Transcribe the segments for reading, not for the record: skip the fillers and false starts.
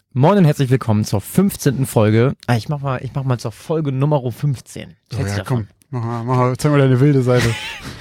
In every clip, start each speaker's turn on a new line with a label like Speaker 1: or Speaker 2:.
Speaker 1: Moin und herzlich willkommen zur 15. Folge. Ich mach mal zur Folge Nummer 15.
Speaker 2: Oh ja, komm, mach mal, zeig mal deine wilde Seite.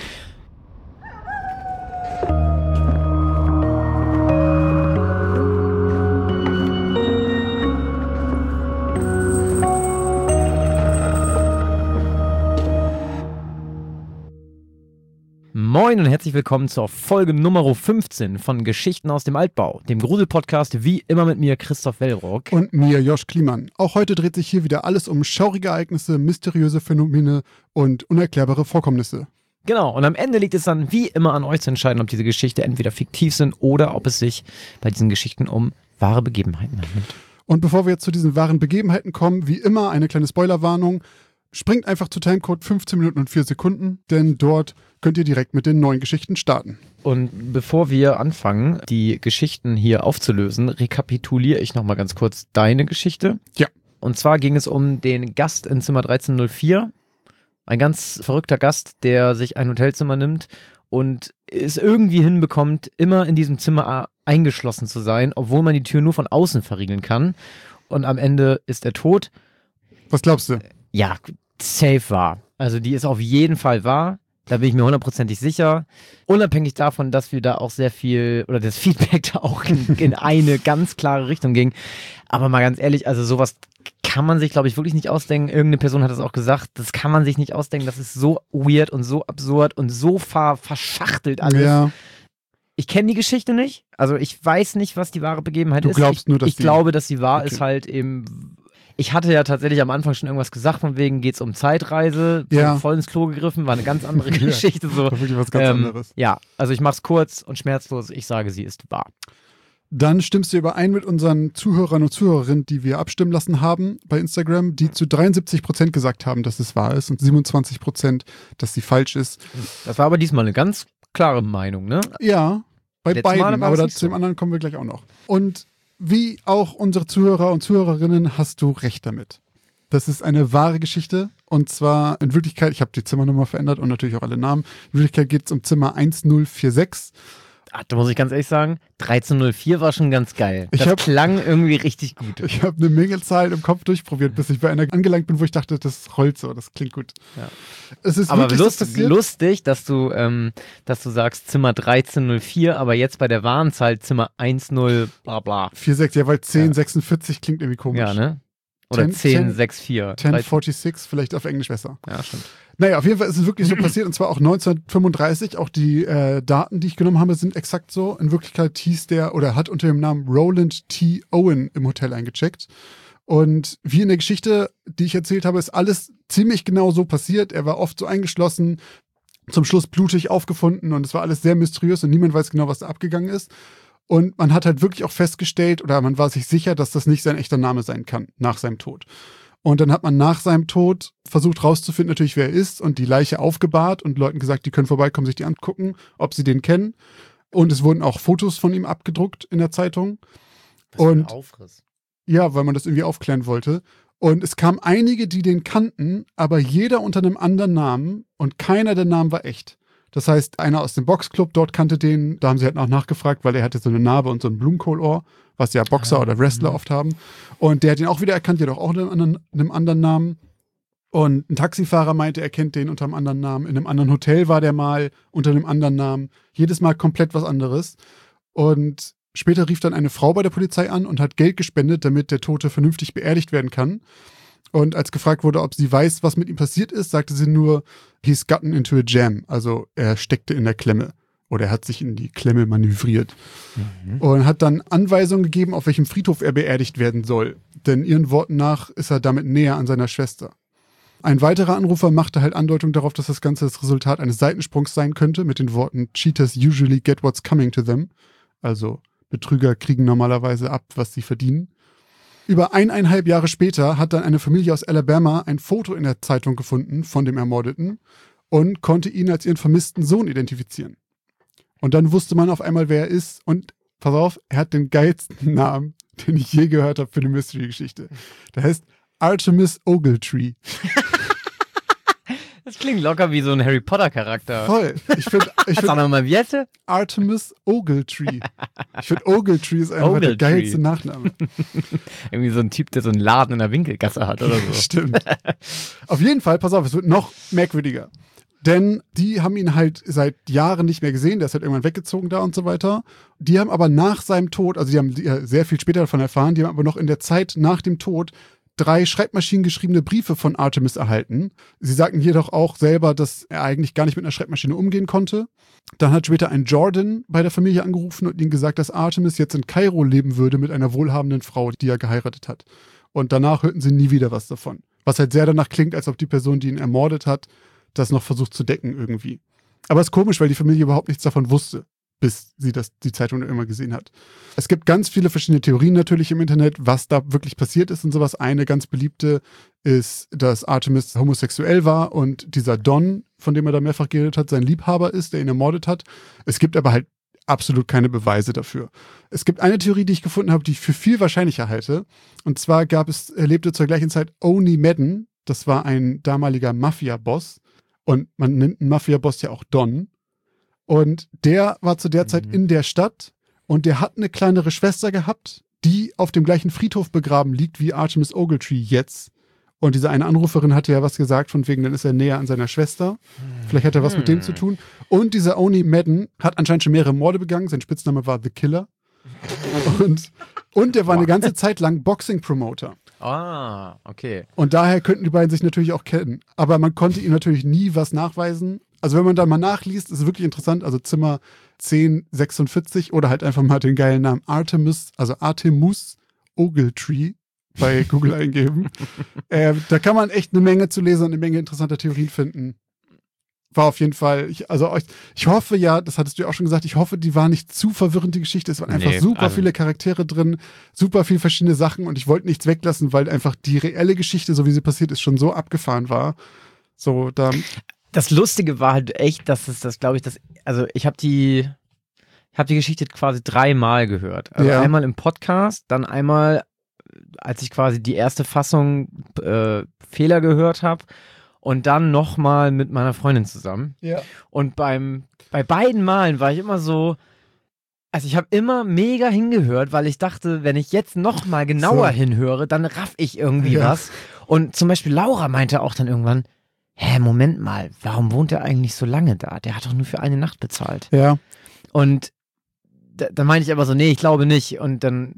Speaker 1: Moin und herzlich willkommen zur Folge Nummer 15 von Geschichten aus dem Altbau, dem Grusel-Podcast, wie immer mit mir, Christoph Wellrock.
Speaker 2: Und mir, Josh Kliemann. Auch heute dreht sich hier wieder alles um schaurige Ereignisse, mysteriöse Phänomene und unerklärbare Vorkommnisse.
Speaker 1: Genau, und am Ende liegt es dann wie immer an euch zu entscheiden, ob diese Geschichten entweder fiktiv sind oder ob es sich bei diesen Geschichten um wahre Begebenheiten handelt.
Speaker 2: Und bevor wir jetzt zu diesen wahren Begebenheiten kommen, wie immer eine kleine Spoilerwarnung. Springt einfach zu Timecode 15 Minuten und 4 Sekunden, denn dort könnt ihr direkt mit den neuen Geschichten starten.
Speaker 1: Und bevor wir anfangen, die Geschichten hier aufzulösen, rekapituliere ich nochmal ganz kurz deine Geschichte.
Speaker 2: Ja.
Speaker 1: Und zwar ging es um den Gast in Zimmer 1304. Ein ganz verrückter Gast, der sich ein Hotelzimmer nimmt und es irgendwie hinbekommt, immer in diesem Zimmer eingeschlossen zu sein, obwohl man die Tür nur von außen verriegeln kann. Und am Ende ist er tot.
Speaker 2: Was glaubst du?
Speaker 1: Ja, safe wahr. Also die ist auf jeden Fall wahr. Da bin ich mir hundertprozentig sicher. Unabhängig davon, dass wir da auch sehr viel, oder das Feedback da auch in eine ganz klare Richtung ging. Aber mal ganz ehrlich, also sowas kann man sich, glaube ich, wirklich nicht ausdenken. Irgendeine Person hat das auch gesagt. Das kann man sich nicht ausdenken. Das ist so weird und so absurd und so verschachtelt alles. Ja. Ich kenne die Geschichte nicht. Also ich weiß nicht, was die wahre Begebenheit ist.
Speaker 2: Du glaubst nur, dass
Speaker 1: ich glaube, dass sie wahr ist, halt eben. Ich hatte ja tatsächlich am Anfang schon irgendwas gesagt, von wegen geht's um Zeitreise, voll ins Klo gegriffen, war eine ganz andere Geschichte. So.
Speaker 2: War wirklich was ganz anderes.
Speaker 1: Ja, also ich mach's kurz und schmerzlos, ich sage, sie ist wahr.
Speaker 2: Dann stimmst du überein mit unseren Zuhörern und Zuhörerinnen, die wir abstimmen lassen haben bei Instagram, die zu 73% gesagt haben, dass es wahr ist und 27%, dass sie falsch ist.
Speaker 1: Das war aber diesmal eine ganz klare Meinung, ne?
Speaker 2: Ja, bei
Speaker 1: Letztes
Speaker 2: beiden,
Speaker 1: Mal
Speaker 2: aber zu dem anderen kommen wir gleich auch noch. Und wie auch unsere Zuhörer und Zuhörerinnen hast du recht damit. Das ist eine wahre Geschichte und zwar in Wirklichkeit, ich habe die Zimmernummer verändert und natürlich auch alle Namen, in Wirklichkeit geht es um Zimmer 1046.
Speaker 1: Da muss ich ganz ehrlich sagen, 1304 war schon ganz geil. Das klang irgendwie richtig gut.
Speaker 2: Ich habe eine Menge Zahlen im Kopf durchprobiert, bis ich bei einer angelangt bin, wo ich dachte, das rollt so, das klingt gut. Ja. Es ist
Speaker 1: aber lustig, dass du sagst Zimmer 1304, aber jetzt bei der wahren Zahl Zimmer 10 bla bla.
Speaker 2: 46, ja, weil 1046 klingt irgendwie komisch.
Speaker 1: Ja, ne? Oder 1064.
Speaker 2: 1046, vielleicht auf Englisch besser.
Speaker 1: Ja, stimmt.
Speaker 2: Naja, auf jeden Fall ist es wirklich so passiert, und zwar auch 1935. Auch die Daten, die ich genommen habe, sind exakt so. In Wirklichkeit hat unter dem Namen Roland T. Owen im Hotel eingecheckt. Und wie in der Geschichte, die ich erzählt habe, ist alles ziemlich genau so passiert. Er war oft so eingeschlossen, zum Schluss blutig aufgefunden und es war alles sehr mysteriös und niemand weiß genau, was da abgegangen ist. Und man hat halt wirklich auch festgestellt, oder man war sich sicher, dass das nicht sein echter Name sein kann, nach seinem Tod. Und dann hat man nach seinem Tod versucht rauszufinden, natürlich, wer er ist und die Leiche aufgebahrt und Leuten gesagt, die können vorbeikommen, sich die angucken, ob sie den kennen. Und es wurden auch Fotos von ihm abgedruckt in der Zeitung.
Speaker 1: Was für ein Aufriss.
Speaker 2: Ja, weil man das irgendwie aufklären wollte. Und es kamen einige, die den kannten, aber jeder unter einem anderen Namen und keiner der Namen war echt. Das heißt, einer aus dem Boxclub dort kannte den, da haben sie halt auch nachgefragt, weil er hatte so eine Narbe und so ein Blumenkohlohr, was ja Boxer oder Wrestler oft haben. Und der hat ihn auch wieder erkannt, jedoch auch unter einem anderen Namen. Und ein Taxifahrer meinte, er kennt den unter einem anderen Namen. In einem anderen Hotel war der mal unter einem anderen Namen. Jedes Mal komplett was anderes. Und später rief dann eine Frau bei der Polizei an und hat Geld gespendet, damit der Tote vernünftig beerdigt werden kann. Und als gefragt wurde, ob sie weiß, was mit ihm passiert ist, sagte sie nur, he's gotten into a jam. Also er steckte in der Klemme. Oder er hat sich in die Klemme manövriert. Und hat dann Anweisungen gegeben, auf welchem Friedhof er beerdigt werden soll. Denn ihren Worten nach ist er damit näher an seiner Schwester. Ein weiterer Anrufer machte halt Andeutung darauf, dass das Ganze das Resultat eines Seitensprungs sein könnte, mit den Worten, Cheaters usually get what's coming to them. Also Betrüger kriegen normalerweise ab, was sie verdienen. Über 1,5 Jahre später hat dann eine Familie aus Alabama ein Foto in der Zeitung gefunden von dem Ermordeten und konnte ihn als ihren vermissten Sohn identifizieren. Und dann wusste man auf einmal, wer er ist. Und pass auf, er hat den geilsten Namen, den ich je gehört habe für eine Mystery-Geschichte. Der heißt Artemis Ogletree.
Speaker 1: Das klingt locker wie so ein Harry Potter-Charakter.
Speaker 2: Voll. Ich
Speaker 1: Sag nochmal, wie heißt der?
Speaker 2: Artemis Ogletree. Ich finde Ogletree ist einfach der geilste Nachname.
Speaker 1: Irgendwie so ein Typ, der so einen Laden in der Winkelgasse hat oder so.
Speaker 2: Stimmt. Auf jeden Fall, pass auf, es wird noch merkwürdiger. Denn die haben ihn halt seit Jahren nicht mehr gesehen, der ist halt irgendwann weggezogen da und so weiter. Die haben aber nach seinem Tod, also die haben sehr viel später davon erfahren, die haben aber noch in der Zeit nach dem Tod 3 schreibmaschinengeschriebene Briefe von Artemis erhalten. Sie sagten jedoch auch selber, dass er eigentlich gar nicht mit einer Schreibmaschine umgehen konnte. Dann hat später ein Jordan bei der Familie angerufen und ihnen gesagt, dass Artemis jetzt in Kairo leben würde mit einer wohlhabenden Frau, die er geheiratet hat. Und danach hörten sie nie wieder was davon. Was halt sehr danach klingt, als ob die Person, die ihn ermordet hat, das noch versucht zu decken irgendwie. Aber es ist komisch, weil die Familie überhaupt nichts davon wusste, bis sie die Zeitung immer gesehen hat. Es gibt ganz viele verschiedene Theorien natürlich im Internet, was da wirklich passiert ist und sowas. Eine ganz beliebte ist, dass Artemis homosexuell war und dieser Don, von dem er da mehrfach geredet hat, sein Liebhaber ist, der ihn ermordet hat. Es gibt aber halt absolut keine Beweise dafür. Es gibt eine Theorie, die ich gefunden habe, die ich für viel wahrscheinlicher halte. Und zwar lebte zur gleichen Zeit Oni Madden. Das war ein damaliger Mafia-Boss. Und man nennt einen Mafia-Boss ja auch Don. Und der war zu der Zeit in der Stadt und der hat eine kleinere Schwester gehabt, die auf dem gleichen Friedhof begraben liegt wie Artemis Ogletree jetzt. Und diese eine Anruferin hatte ja was gesagt, von wegen, dann ist er näher an seiner Schwester. Vielleicht hat er was mit dem zu tun. Und dieser Oni Madden hat anscheinend schon mehrere Morde begangen. Sein Spitzname war The Killer. Und der war eine ganze Zeit lang Boxing-Promoter.
Speaker 1: Ah, okay.
Speaker 2: Und daher könnten die beiden sich natürlich auch kennen. Aber man konnte ihm natürlich nie was nachweisen. Also wenn man da mal nachliest, ist es wirklich interessant. Also Zimmer 1046 oder halt einfach mal den geilen Namen Artemis Ogletree bei Google eingeben. Da kann man echt eine Menge zu lesen und eine Menge interessanter Theorien finden. War auf jeden Fall, ich hoffe ja, das hattest du ja auch schon gesagt, ich hoffe, die war nicht zu verwirrend, die Geschichte. Es waren einfach super viele Charaktere drin, super viele verschiedene Sachen und ich wollte nichts weglassen, weil einfach die reelle Geschichte, so wie sie passiert ist, schon so abgefahren war. So, da.
Speaker 1: Das Lustige war halt echt, dass es glaube ich, ich habe die Geschichte quasi 3-mal gehört. Also einmal im Podcast, dann einmal, als ich quasi die erste Fassung Fehler gehört habe. Und dann nochmal mit meiner Freundin zusammen. Ja. Und bei beiden Malen war ich immer so, also ich habe immer mega hingehört, weil ich dachte, wenn ich jetzt nochmal genauer hinhöre, dann raff ich irgendwie was. Und zum Beispiel Laura meinte auch dann irgendwann, Moment mal, warum wohnt er eigentlich so lange da? Der hat doch nur für eine Nacht bezahlt. Ja. Und dann meinte ich aber so, nee, ich glaube nicht. Und dann,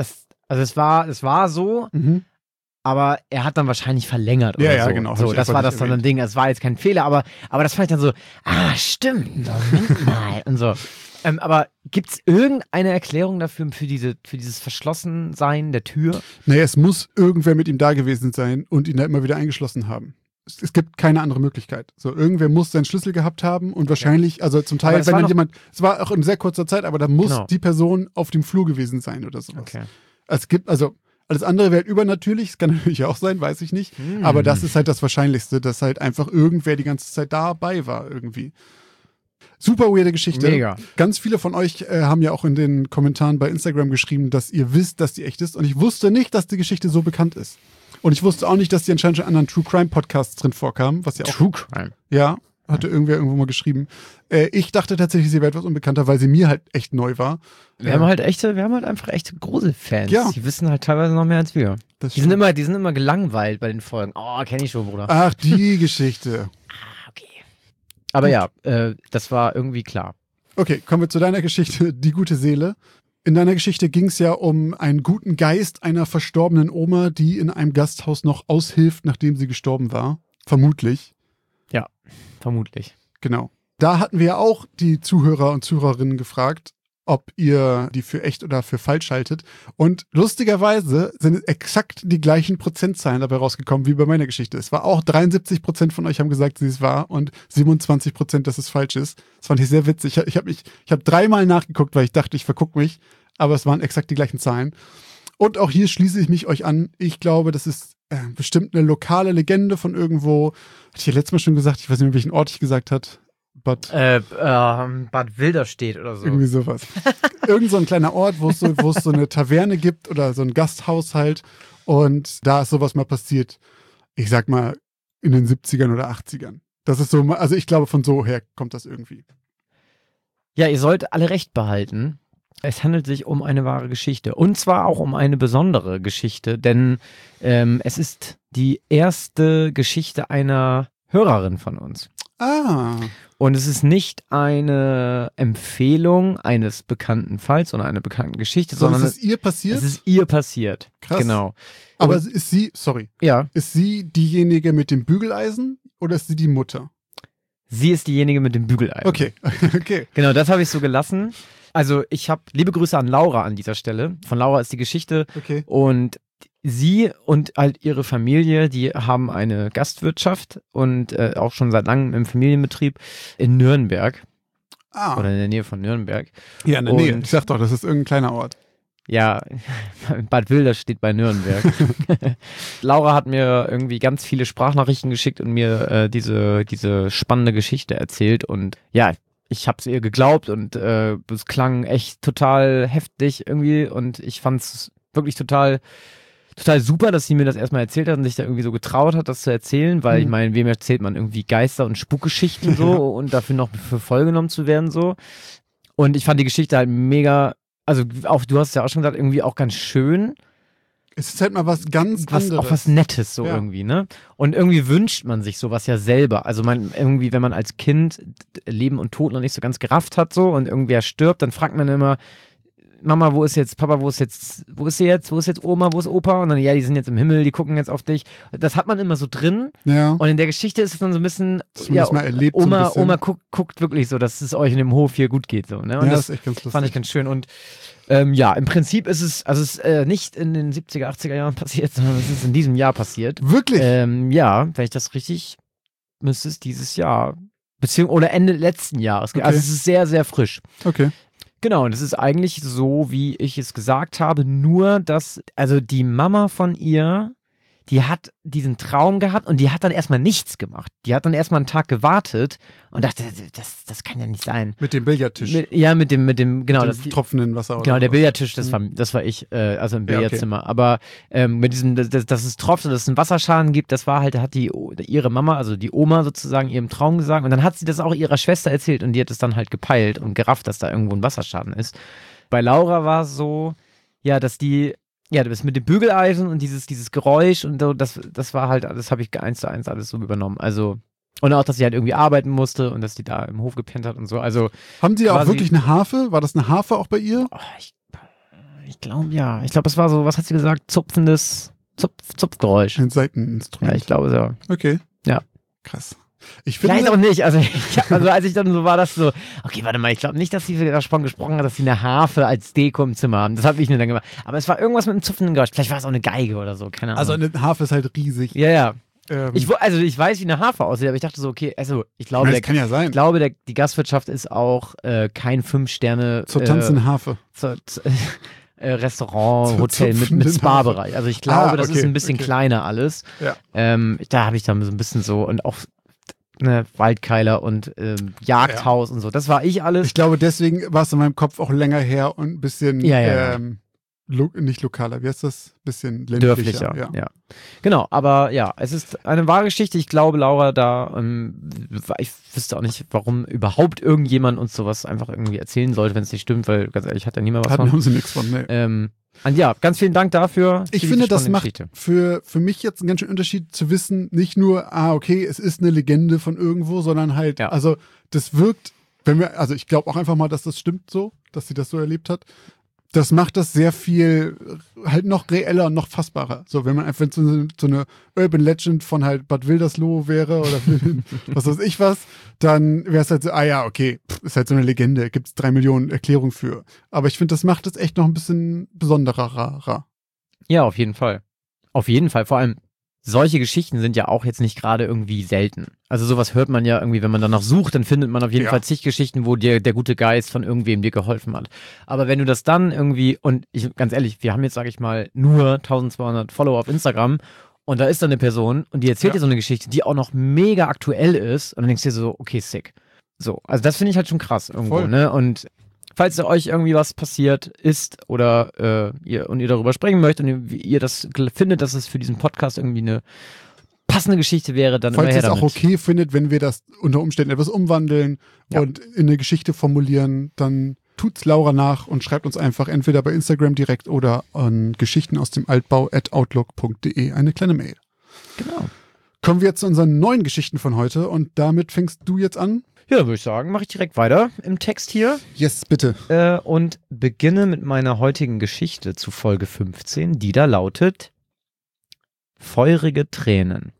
Speaker 1: es war so, aber er hat dann wahrscheinlich verlängert oder so. Ja, genau. So, das war das dann ein Ding. Es war jetzt kein Fehler, aber das fand ich dann so, stimmt, Moment mal. Und so. Aber gibt es irgendeine Erklärung dafür, für dieses Verschlossensein der Tür?
Speaker 2: Nee, es muss irgendwer mit ihm da gewesen sein und ihn da immer wieder eingeschlossen haben. Es gibt keine andere Möglichkeit. So, irgendwer muss seinen Schlüssel gehabt haben und wahrscheinlich, also zum Teil, wenn dann jemand, es war auch in sehr kurzer Zeit, aber da muss die Person auf dem Flur gewesen sein oder sowas. Okay. Alles andere wäre übernatürlich, es kann natürlich auch sein, weiß ich nicht. Aber das ist halt das Wahrscheinlichste, dass halt einfach irgendwer die ganze Zeit dabei war irgendwie. Super weirde Geschichte. Mega. Ganz viele von euch haben ja auch in den Kommentaren bei Instagram geschrieben, dass ihr wisst, dass die echt ist. Und ich wusste nicht, dass die Geschichte so bekannt ist. Und ich wusste auch nicht, dass die anscheinend schon in anderen True Crime Podcasts drin vorkamen. Was ja auch,
Speaker 1: True Crime?
Speaker 2: Ja, hatte irgendwer irgendwo mal geschrieben. Ich dachte tatsächlich, sie wäre etwas unbekannter, weil sie mir halt echt neu war.
Speaker 1: Wir haben halt einfach echte Gruselfans. Ja. Die wissen halt teilweise noch mehr als wir. Die sind immer gelangweilt bei den Folgen. Oh, kenne ich schon, Bruder.
Speaker 2: Ach, die Geschichte.
Speaker 1: Okay. Aber ja, das war irgendwie klar.
Speaker 2: Okay, kommen wir zu deiner Geschichte, die gute Seele. In deiner Geschichte ging es ja um einen guten Geist einer verstorbenen Oma, die in einem Gasthaus noch aushilft, nachdem sie gestorben war. Vermutlich.
Speaker 1: Ja, vermutlich.
Speaker 2: Genau. Da hatten wir ja auch die Zuhörer und Zuhörerinnen gefragt, ob ihr die für echt oder für falsch haltet. Und lustigerweise sind exakt die gleichen Prozentzahlen dabei rausgekommen wie bei meiner Geschichte. Es war auch 73% von euch haben gesagt, sie ist wahr und 27%, dass es falsch ist. Das fand ich sehr witzig. Ich habe 3-mal nachgeguckt, weil ich dachte, ich vergucke mich. Aber es waren exakt die gleichen Zahlen. Und auch hier schließe ich mich euch an. Ich glaube, das ist bestimmt eine lokale Legende von irgendwo. Hatte ich ja letztes Mal schon gesagt, ich weiß nicht mehr, welchen Ort ich gesagt habe. Bad
Speaker 1: Wilderstedt oder so.
Speaker 2: Irgendwie sowas. Irgend so ein kleiner Ort, wo es so eine Taverne gibt oder so ein Gasthaus halt. Und da ist sowas mal passiert, ich sag mal, in den 70ern oder 80ern. Das ist so, also ich glaube, von so her kommt das irgendwie.
Speaker 1: Ja, ihr sollt alle recht behalten. Es handelt sich um eine wahre Geschichte. Und zwar auch um eine besondere Geschichte, denn es ist die erste Geschichte einer Hörerin von uns.
Speaker 2: Ah.
Speaker 1: Und es ist nicht eine Empfehlung eines bekannten Falls oder einer bekannten Geschichte, sondern
Speaker 2: es ist ihr passiert?
Speaker 1: Es ist ihr passiert.
Speaker 2: Krass.
Speaker 1: Genau.
Speaker 2: Aber
Speaker 1: Und,
Speaker 2: ist sie, sorry,
Speaker 1: ja,
Speaker 2: ist sie diejenige mit dem Bügeleisen oder ist sie die Mutter?
Speaker 1: sie ist diejenige mit dem Bügeleisen.
Speaker 2: Okay, okay.
Speaker 1: Genau, das habe ich so gelassen. Also ich habe liebe Grüße an Laura an dieser Stelle. Von Laura ist die Geschichte.
Speaker 2: Okay.
Speaker 1: Und sie und halt ihre Familie, die haben eine Gastwirtschaft und auch schon seit langem im Familienbetrieb in Nürnberg. Oder in der Nähe von Nürnberg.
Speaker 2: Ja, in der Nähe. Ich sag doch, das ist irgendein kleiner Ort.
Speaker 1: Ja, Bad Wilder steht bei Nürnberg. Laura hat mir irgendwie ganz viele Sprachnachrichten geschickt und mir diese spannende Geschichte erzählt. Und ja, ich habe es ihr geglaubt und es klang echt total heftig irgendwie. Und ich fand es wirklich total super, dass sie mir das erstmal erzählt hat und sich da irgendwie so getraut hat, das zu erzählen. Weil ich meine, wem erzählt man irgendwie Geister- und Spukgeschichten so und dafür noch für voll genommen zu werden so. Und ich fand die Geschichte halt mega. Also auch, du hast ja auch schon gesagt, irgendwie auch ganz schön.
Speaker 2: Es ist halt mal was ganz anderes.
Speaker 1: Auch was Nettes so irgendwie, ne? Und irgendwie wünscht man sich sowas ja selber. Also man irgendwie, wenn man als Kind Leben und Tod noch nicht so ganz gerafft hat so und irgendwer stirbt, dann fragt man immer, Mama, wo ist jetzt Papa, wo ist sie jetzt, wo ist jetzt Oma, wo ist Opa? Und dann, ja, die sind jetzt im Himmel, die gucken jetzt auf dich. Das hat man immer so drin.
Speaker 2: Ja.
Speaker 1: Und in der Geschichte ist es dann so ein bisschen,
Speaker 2: mal erlebt,
Speaker 1: Oma,
Speaker 2: so ein bisschen.
Speaker 1: guckt wirklich so, dass es euch in dem Hof hier gut geht. So, ne? Und
Speaker 2: ja,
Speaker 1: das
Speaker 2: ist echt ganz lustig.
Speaker 1: fand ich ganz schön. Und ja, im Prinzip ist es, also es ist nicht in den 70er, 80er Jahren passiert, sondern es ist in diesem Jahr passiert.
Speaker 2: Wirklich?
Speaker 1: Ja, wenn ich das richtig, müsste es dieses Jahr, oder Ende letzten Jahres.
Speaker 2: Okay.
Speaker 1: Also es ist sehr, sehr frisch.
Speaker 2: Okay.
Speaker 1: Genau, und es ist eigentlich so, wie ich es gesagt habe, nur dass, also die Mama von ihr, die hat diesen Traum gehabt und die hat dann erstmal nichts gemacht. Die hat dann erstmal einen Tag gewartet und dachte, das kann ja nicht sein.
Speaker 2: Mit dem Billardtisch.
Speaker 1: Mit dem, genau.
Speaker 2: Mit dem tropfenden Wasser. Oder
Speaker 1: genau, der
Speaker 2: was?
Speaker 1: Billardtisch, das war ich, also im Billardzimmer.
Speaker 2: Ja, okay.
Speaker 1: Aber mit diesem, dass es tropft und dass es einen Wasserschaden gibt, das war halt, da hat ihre Mama, also die Oma sozusagen, ihrem Traum gesagt. Und dann hat sie das auch ihrer Schwester erzählt und die hat es dann halt gepeilt und gerafft, dass da irgendwo ein Wasserschaden ist. Bei Laura war es so, ja, dass das mit dem Bügeleisen und dieses Geräusch und so, das war halt, das habe ich 1:1 alles so übernommen. Also, und auch, dass sie halt irgendwie arbeiten musste und dass die da im Hof gepennt hat und so. Also,
Speaker 2: haben die auch wirklich eine Harfe? War das eine Harfe auch bei ihr?
Speaker 1: Oh, ich glaube, ja. Ich glaube, es war so, was hat sie gesagt? Zupfgeräusch.
Speaker 2: Ein Seiteninstrument.
Speaker 1: Ja, ich glaube so.
Speaker 2: Okay.
Speaker 1: Ja.
Speaker 2: Krass. Ich finde,
Speaker 1: vielleicht auch nicht. Also als ich dann so war, das so, okay, warte mal, ich glaube nicht, dass sie davon gesprochen hat, dass sie eine Harfe als Deko im Zimmer haben. Das habe ich mir dann gemacht. Aber es war irgendwas mit einem zupfenden Geräusch. Vielleicht war es auch eine Geige oder so, keine Ahnung.
Speaker 2: also eine Harfe ist halt riesig.
Speaker 1: Ja, ja. Ich weiß, wie eine Harfe aussieht, aber ich dachte so, okay, also ich glaube,
Speaker 2: das kann ja sein.
Speaker 1: Ich glaube, die Gastwirtschaft ist auch kein 5-Sterne
Speaker 2: Zur tanzenden Harfe.
Speaker 1: Restaurant, Hotel mit Spa-Bereich. Also ich glaube, das ist ein bisschen kleiner alles.
Speaker 2: Ja.
Speaker 1: Da habe ich dann so ein bisschen so und auch Waldkeiler und Jagdhaus und so. Das war ich alles.
Speaker 2: Ich glaube, deswegen war es in meinem Kopf auch länger her und ein bisschen nicht lokaler, wie heißt das? Bisschen ländlicher.
Speaker 1: Dörflicher, ja. Genau, aber ja, es ist eine wahre Geschichte. Ich glaube, Laura, ich wüsste auch nicht, warum überhaupt irgendjemand uns sowas einfach irgendwie erzählen sollte, wenn es nicht stimmt, weil ganz ehrlich, hat ja niemand was von.
Speaker 2: Haben sie nichts von, ne.
Speaker 1: Und ja, ganz vielen Dank dafür.
Speaker 2: Ich finde, das macht für mich jetzt einen ganz schönen Unterschied zu wissen, nicht nur, okay, es ist eine Legende von irgendwo, sondern halt, also das wirkt, also ich glaube auch einfach mal, dass das stimmt so, dass sie das so erlebt hat. Das macht das sehr viel halt noch reeller und noch fassbarer. So, wenn man einfach so eine Urban Legend von halt Bad Wildersloh wäre oder was weiß ich was, dann wäre es halt so, okay, ist halt so eine Legende, gibt es 3 Millionen Erklärungen für. Aber ich finde, das macht es echt noch ein bisschen besonderer.
Speaker 1: Ja, auf jeden Fall. Auf jeden Fall. Vor allem, solche Geschichten sind ja auch jetzt nicht gerade irgendwie selten. Also sowas hört man ja irgendwie, wenn man danach sucht, dann findet man auf jeden Fall zig Geschichten, wo der gute Geist von irgendwem dir geholfen hat. Aber wenn du das dann irgendwie, und ganz ehrlich, wir haben jetzt, sage ich mal, nur 1200 Follower auf Instagram und da ist dann eine Person und die erzählt dir so eine Geschichte, die auch noch mega aktuell ist und dann denkst du dir so, okay, sick. So, also das finde ich halt schon krass irgendwo, ne? Und falls euch irgendwie was passiert ist oder ihr darüber sprechen möchtet und ihr das findet, dass es für diesen Podcast irgendwie passende Geschichte wäre, dann
Speaker 2: Falls
Speaker 1: immer
Speaker 2: ihr
Speaker 1: her
Speaker 2: es auch
Speaker 1: damit.
Speaker 2: okay findet, wenn wir das unter Umständen etwas umwandeln und in eine Geschichte formulieren, dann tut's Laura nach und schreibt uns einfach entweder bei Instagram direkt oder an geschichtenausdemaltbau@outlook.de eine kleine Mail.
Speaker 1: Genau.
Speaker 2: Kommen wir jetzt zu unseren neuen Geschichten von heute und damit fängst du jetzt an?
Speaker 1: Ja, dann würde ich sagen, mache ich direkt weiter im Text hier
Speaker 2: Yes, bitte.
Speaker 1: und beginne mit meiner heutigen Geschichte zu Folge 15, die da lautet Feurige Tränen.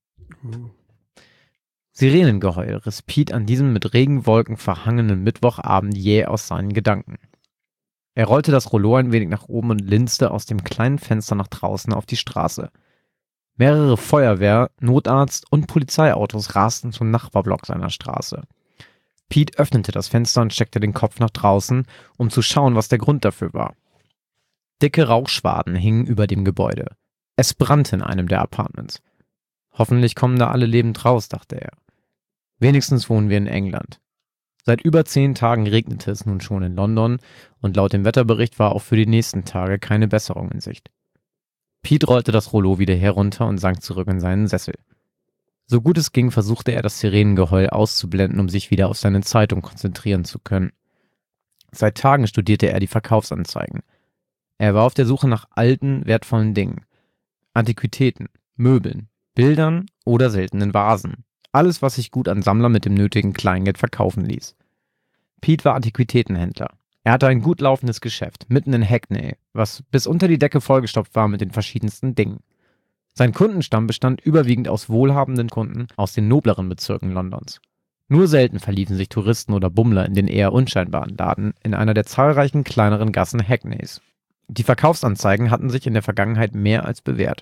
Speaker 1: Sirenengeheul riss Pete an diesem mit Regenwolken verhangenen Mittwochabend jäh aus seinen Gedanken. Er rollte das Rollo ein wenig nach oben und linste aus dem kleinen Fenster nach draußen auf die Straße. Mehrere Feuerwehr-, Notarzt- und Polizeiautos rasten zum Nachbarblock seiner Straße. Pete öffnete das Fenster und steckte den Kopf nach draußen, um zu schauen, was der Grund dafür war. Dicke Rauchschwaden hingen über dem Gebäude. Es brannte in einem der Apartments. Hoffentlich kommen da alle lebend raus, dachte er. Wenigstens wohnen wir in England. Seit über 10 Tagen regnete es nun schon in London und laut dem Wetterbericht war auch für die nächsten Tage keine Besserung in Sicht. Pete rollte das Rollo wieder herunter und sank zurück in seinen Sessel. So gut es ging, versuchte er das Sirenengeheul auszublenden, um sich wieder auf seine Zeitung konzentrieren zu können. Seit Tagen studierte er die Verkaufsanzeigen. Er war auf der Suche nach alten, wertvollen Dingen. Antiquitäten, Möbeln, Bildern oder seltenen Vasen. Alles, was sich gut an Sammler mit dem nötigen Kleingeld verkaufen ließ. Pete war Antiquitätenhändler. Er hatte ein gut laufendes Geschäft, mitten in Hackney, was bis unter die Decke vollgestopft war mit den verschiedensten Dingen. Sein Kundenstamm bestand überwiegend aus wohlhabenden Kunden aus den nobleren Bezirken Londons. Nur selten verliefen sich Touristen oder Bummler in den eher unscheinbaren Laden in einer der zahlreichen kleineren Gassen Hackneys. Die Verkaufsanzeigen hatten sich in der Vergangenheit mehr als bewährt.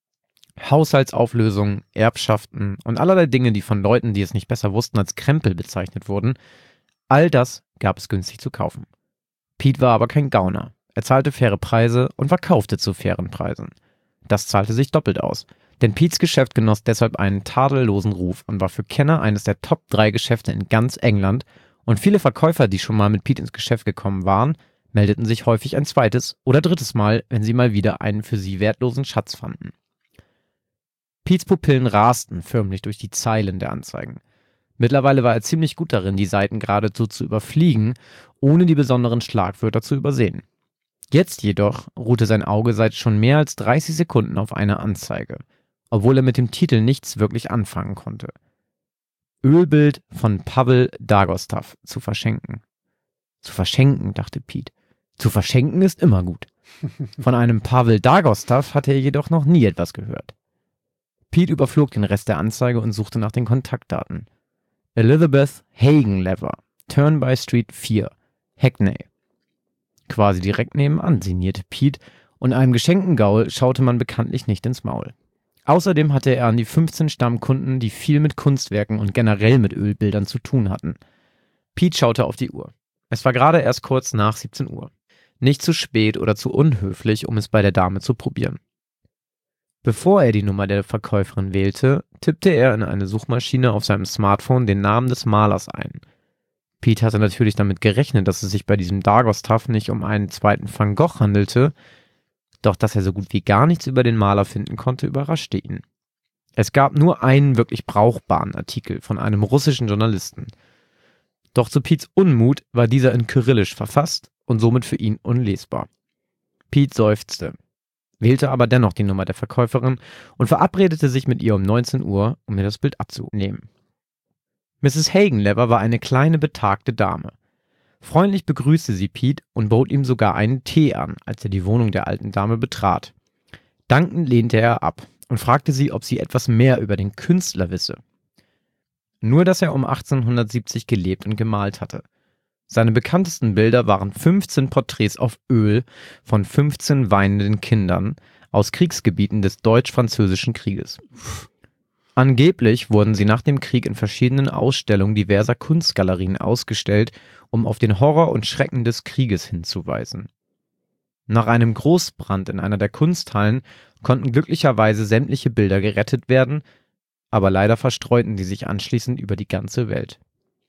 Speaker 1: Haushaltsauflösungen, Erbschaften und allerlei Dinge, die von Leuten, die es nicht besser wussten, als Krempel bezeichnet wurden, all das gab es günstig zu kaufen. Pete war aber kein Gauner. Er zahlte faire Preise und verkaufte zu fairen Preisen. Das zahlte sich doppelt aus, denn Petes Geschäft genoss deshalb einen tadellosen Ruf und war für Kenner eines der Top 3 Geschäfte in ganz England und viele Verkäufer, die schon mal mit Pete ins Geschäft gekommen waren, meldeten sich häufig ein zweites oder drittes Mal, wenn sie mal wieder einen für sie wertlosen Schatz fanden. Petes Pupillen rasten förmlich durch die Zeilen der Anzeigen. Mittlerweile war er ziemlich gut darin, die Seiten geradezu zu überfliegen, ohne die besonderen Schlagwörter zu übersehen. Jetzt jedoch ruhte sein Auge seit schon mehr als 30 Sekunden auf einer Anzeige, obwohl er mit dem Titel nichts wirklich anfangen konnte. Ölbild von Pavel Dagostav zu verschenken. Zu verschenken, dachte Pete. Zu verschenken ist immer gut. Von einem Pavel Dagostav hatte er jedoch noch nie etwas gehört. Pete überflog den Rest der Anzeige und suchte nach den Kontaktdaten. Elizabeth Hagenlever, Turnby Street 4, Hackney. Quasi direkt nebenan, sinnierte Pete, und einem geschenkten Gaul schaute man bekanntlich nicht ins Maul. Außerdem hatte er an die 15 Stammkunden, die viel mit Kunstwerken und generell mit Ölbildern zu tun hatten. Pete schaute auf die Uhr. Es war gerade erst kurz nach 17 Uhr. Nicht zu spät oder zu unhöflich, um es bei der Dame zu probieren. Bevor er die Nummer der Verkäuferin wählte, tippte er in eine Suchmaschine auf seinem Smartphone den Namen des Malers ein. Pete hatte natürlich damit gerechnet, dass es sich bei diesem Dagostav nicht um einen zweiten Van Gogh handelte, doch dass er so gut wie gar nichts über den Maler finden konnte, überraschte ihn. Es gab nur einen wirklich brauchbaren Artikel von einem russischen Journalisten. Doch zu Petes Unmut war dieser in Kyrillisch verfasst und somit für ihn unlesbar. Pete seufzte, wählte aber dennoch die Nummer der Verkäuferin und verabredete sich mit ihr um 19 Uhr, um mir das Bild abzunehmen. Mrs. Hagenlever war eine kleine, betagte Dame. Freundlich begrüßte sie Pete und bot ihm sogar einen Tee an, als er die Wohnung der alten Dame betrat. Dankend lehnte er ab und fragte sie, ob sie etwas mehr über den Künstler wisse. Nur, dass er um 1870 gelebt und gemalt hatte. Seine bekanntesten Bilder waren 15 Porträts auf Öl von 15 weinenden Kindern aus Kriegsgebieten des Deutsch-Französischen Krieges. Angeblich wurden sie nach dem Krieg in verschiedenen Ausstellungen diverser Kunstgalerien ausgestellt, um auf den Horror und Schrecken des Krieges hinzuweisen. Nach einem Großbrand in einer der Kunsthallen konnten glücklicherweise sämtliche Bilder gerettet werden, aber leider verstreuten sie sich anschließend über die ganze Welt.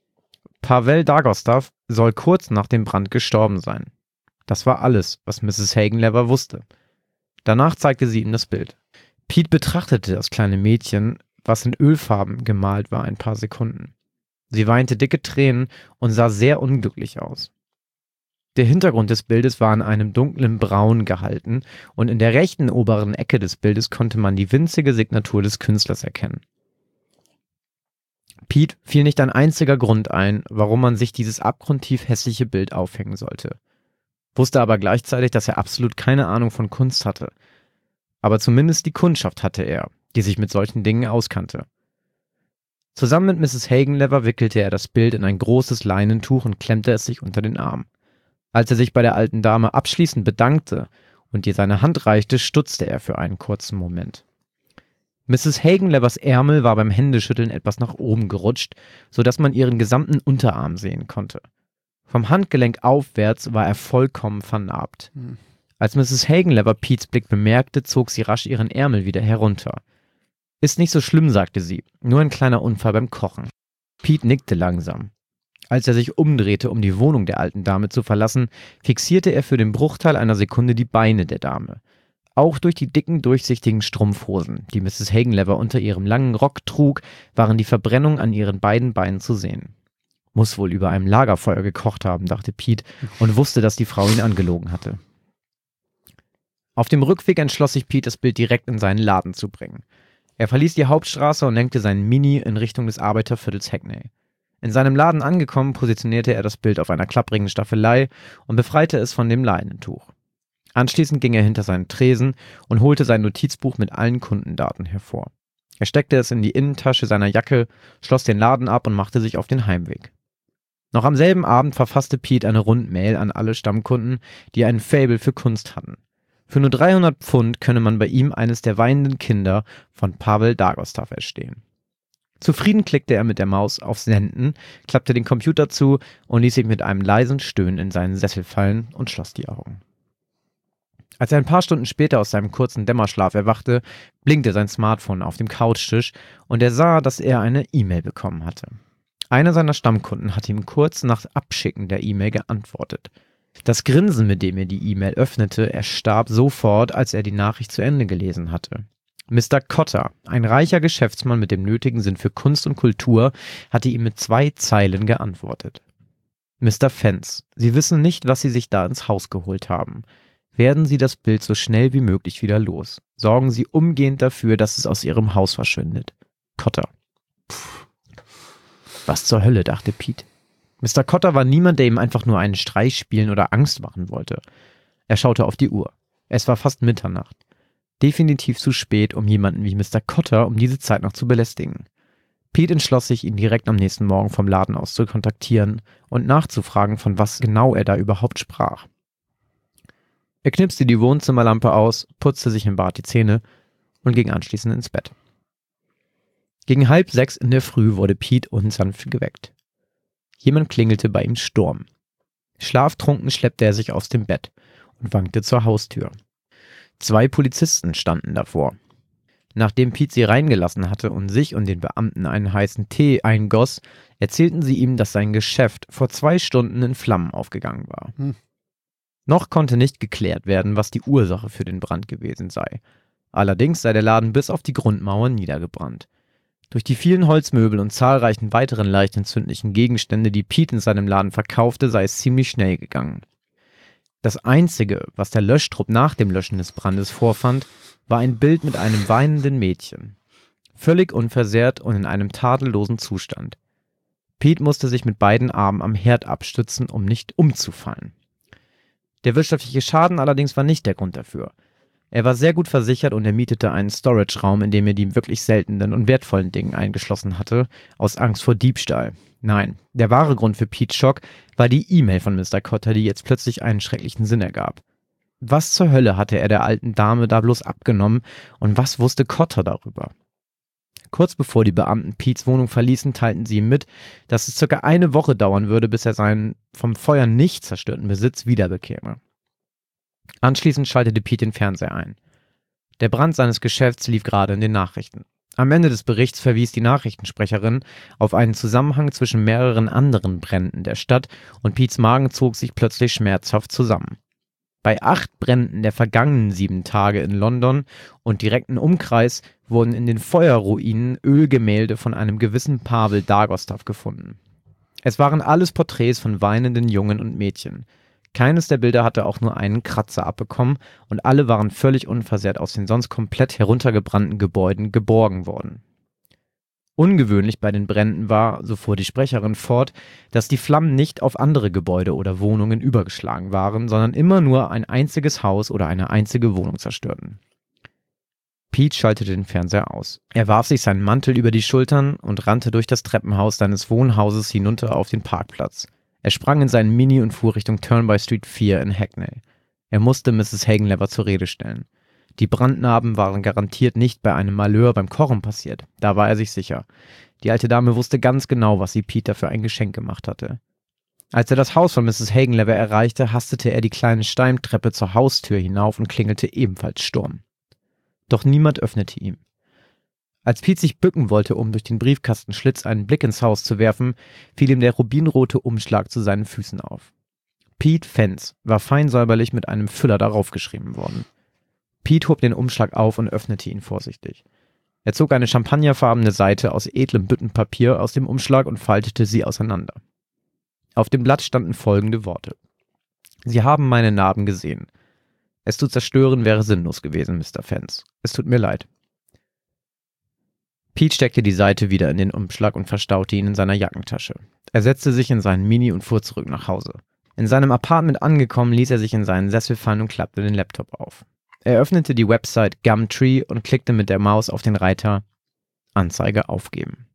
Speaker 1: Pavel Dagostav soll kurz nach dem Brand gestorben sein. Das war alles, was Mrs. Hagenlever wusste. Danach zeigte sie ihm das Bild. Pete betrachtete das kleine Mädchen, was in Ölfarben gemalt war, ein paar Sekunden. Sie weinte dicke Tränen und sah sehr unglücklich aus. Der Hintergrund des Bildes war in einem dunklen Braun gehalten und in der rechten oberen Ecke des Bildes konnte man die winzige Signatur des Künstlers erkennen. Pete fiel nicht ein einziger Grund ein, warum man sich dieses abgrundtief hässliche Bild aufhängen sollte. Wusste aber gleichzeitig, dass er absolut keine Ahnung von Kunst hatte. Aber zumindest die Kundschaft hatte er, die sich mit solchen Dingen auskannte. Zusammen mit Mrs. Hagenlever wickelte er das Bild in ein großes Leinentuch und klemmte es sich unter den Arm. Als er sich bei der alten Dame abschließend bedankte und ihr seine Hand reichte, stutzte er für einen kurzen Moment. Mrs. Hagenlevers Ärmel war beim Händeschütteln etwas nach oben gerutscht, sodass man ihren gesamten Unterarm sehen konnte. Vom Handgelenk aufwärts war er vollkommen vernarbt. Als Mrs. Hagenlever Petes Blick bemerkte, zog sie rasch ihren Ärmel wieder herunter. »Ist nicht so schlimm«, sagte sie, »nur ein kleiner Unfall beim Kochen.« Pete nickte langsam. Als er sich umdrehte, um die Wohnung der alten Dame zu verlassen, fixierte er für den Bruchteil einer Sekunde die Beine der Dame. Auch durch die dicken, durchsichtigen Strumpfhosen, die Mrs. Hagenlever unter ihrem langen Rock trug, waren die Verbrennungen an ihren beiden Beinen zu sehen. Muss wohl über einem Lagerfeuer gekocht haben, dachte Pete und wusste, dass die Frau ihn angelogen hatte. Auf dem Rückweg entschloss sich Pete, das Bild direkt in seinen Laden zu bringen. Er verließ die Hauptstraße und lenkte seinen Mini in Richtung des Arbeiterviertels Hackney. In seinem Laden angekommen, positionierte er das Bild auf einer klapprigen Staffelei und befreite es von dem Leinentuch. Anschließend ging er hinter seinen Tresen und holte sein Notizbuch mit allen Kundendaten hervor. Er steckte es in die Innentasche seiner Jacke, schloss den Laden ab und machte sich auf den Heimweg. Noch am selben Abend verfasste Pete eine Rundmail an alle Stammkunden, die ein Faible für Kunst hatten. Für nur 300 Pfund könne man bei ihm eines der weinenden Kinder von Pavel Dagostav erstehen. Zufrieden klickte er mit der Maus auf Senden, klappte den Computer zu und ließ sich mit einem leisen Stöhnen in seinen Sessel fallen und schloss die Augen. Als er ein paar Stunden später aus seinem kurzen Dämmerschlaf erwachte, blinkte sein Smartphone auf dem Couchtisch und er sah, dass er eine E-Mail bekommen hatte. Einer seiner Stammkunden hatte ihm kurz nach Abschicken der E-Mail geantwortet. Das Grinsen, mit dem er die E-Mail öffnete, erstarb sofort, als er die Nachricht zu Ende gelesen hatte. Mr. Cotter, ein reicher Geschäftsmann mit dem nötigen Sinn für Kunst und Kultur, hatte ihm mit 2 Zeilen geantwortet. Mr. Fens, Sie wissen nicht, was Sie sich da ins Haus geholt haben. Werden Sie das Bild so schnell wie möglich wieder los. Sorgen Sie umgehend dafür, dass es aus Ihrem Haus verschwindet. Cotter. Was zur Hölle, dachte Pete. Mr. Cotter war niemand, der ihm einfach nur einen Streich spielen oder Angst machen wollte. Er schaute auf die Uhr. Es war fast Mitternacht. Definitiv zu spät, um jemanden wie Mr. Cotter um diese Zeit noch zu belästigen. Pete entschloss sich, ihn direkt am nächsten Morgen vom Laden aus zu kontaktieren und nachzufragen, von was genau er da überhaupt sprach. Er knipste die Wohnzimmerlampe aus, putzte sich im Bad die Zähne und ging anschließend ins Bett. Gegen 5:30 in der Früh wurde Pete unsanft geweckt. Jemand klingelte bei ihm Sturm. Schlaftrunken schleppte er sich aus dem Bett und wankte zur Haustür. 2 Polizisten standen davor. Nachdem Pete sie reingelassen hatte und sich und den Beamten einen heißen Tee eingoss, erzählten sie ihm, dass sein Geschäft vor 2 Stunden in Flammen aufgegangen war. Noch konnte nicht geklärt werden, was die Ursache für den Brand gewesen sei. Allerdings sei der Laden bis auf die Grundmauern niedergebrannt. Durch die vielen Holzmöbel und zahlreichen weiteren leicht entzündlichen Gegenstände, die Pete in seinem Laden verkaufte, sei es ziemlich schnell gegangen. Das Einzige, was der Löschtrupp nach dem Löschen des Brandes vorfand, war ein Bild mit einem weinenden Mädchen. Völlig unversehrt und in einem tadellosen Zustand. Pete musste sich mit beiden Armen am Herd abstützen, um nicht umzufallen. Der wirtschaftliche Schaden allerdings war nicht der Grund dafür. Er war sehr gut versichert und er mietete einen Storage-Raum, in dem er die wirklich seltenen und wertvollen Dinge eingeschlossen hatte, aus Angst vor Diebstahl. Nein, der wahre Grund für Petes Schock war die E-Mail von Mr. Cotter, die jetzt plötzlich einen schrecklichen Sinn ergab. Was zur Hölle hatte er der alten Dame da bloß abgenommen und was wusste Cotter darüber? Kurz bevor die Beamten Petes Wohnung verließen, teilten sie ihm mit, dass es circa eine Woche dauern würde, bis er seinen vom Feuer nicht zerstörten Besitz wiederbekäme. Anschließend schaltete Pete den Fernseher ein. Der Brand seines Geschäfts lief gerade in den Nachrichten. Am Ende des Berichts verwies die Nachrichtensprecherin auf einen Zusammenhang zwischen mehreren anderen Bränden der Stadt und Petes Magen zog sich plötzlich schmerzhaft zusammen. Bei 8 Bränden der vergangenen 7 Tage in London und direkten Umkreis wurden in den Feuerruinen Ölgemälde von einem gewissen Pavel Dagostav gefunden. Es waren alles Porträts von weinenden Jungen und Mädchen. Keines der Bilder hatte auch nur einen Kratzer abbekommen und alle waren völlig unversehrt aus den sonst komplett heruntergebrannten Gebäuden geborgen worden. Ungewöhnlich bei den Bränden war, so fuhr die Sprecherin fort, dass die Flammen nicht auf andere Gebäude oder Wohnungen übergeschlagen waren, sondern immer nur ein einziges Haus oder eine einzige Wohnung zerstörten. Pete schaltete den Fernseher aus. Er warf sich seinen Mantel über die Schultern und rannte durch das Treppenhaus seines Wohnhauses hinunter auf den Parkplatz. Er sprang in seinen Mini und fuhr Richtung Turnby Street 4 in Hackney. Er musste Mrs. Hagenlever zur Rede stellen. Die Brandnarben waren garantiert nicht bei einem Malheur beim Kochen passiert. Da war er sich sicher. Die alte Dame wusste ganz genau, was sie Peter für ein Geschenk gemacht hatte. Als er das Haus von Mrs. Hagenlever erreichte, hastete er die kleine Steintreppe zur Haustür hinauf und klingelte ebenfalls Sturm. Doch niemand öffnete ihm. Als Pete sich bücken wollte, um durch den Briefkastenschlitz einen Blick ins Haus zu werfen, fiel ihm der rubinrote Umschlag zu seinen Füßen auf. Pete Fence war fein säuberlich mit einem Füller darauf geschrieben worden. Pete hob den Umschlag auf und öffnete ihn vorsichtig. Er zog eine champagnerfarbene Seite aus edlem Büttenpapier aus dem Umschlag und faltete sie auseinander. Auf dem Blatt standen folgende Worte. Sie haben meine Narben gesehen. Es zu zerstören wäre sinnlos gewesen, Mr. Fence. Es tut mir leid. Pete steckte die Seite wieder in den Umschlag und verstaute ihn in seiner Jackentasche. Er setzte sich in seinen Mini und fuhr zurück nach Hause. In seinem Apartment angekommen, ließ er sich in seinen Sessel fallen und klappte den Laptop auf. Er öffnete die Website Gumtree und klickte mit der Maus auf den Reiter Anzeige aufgeben.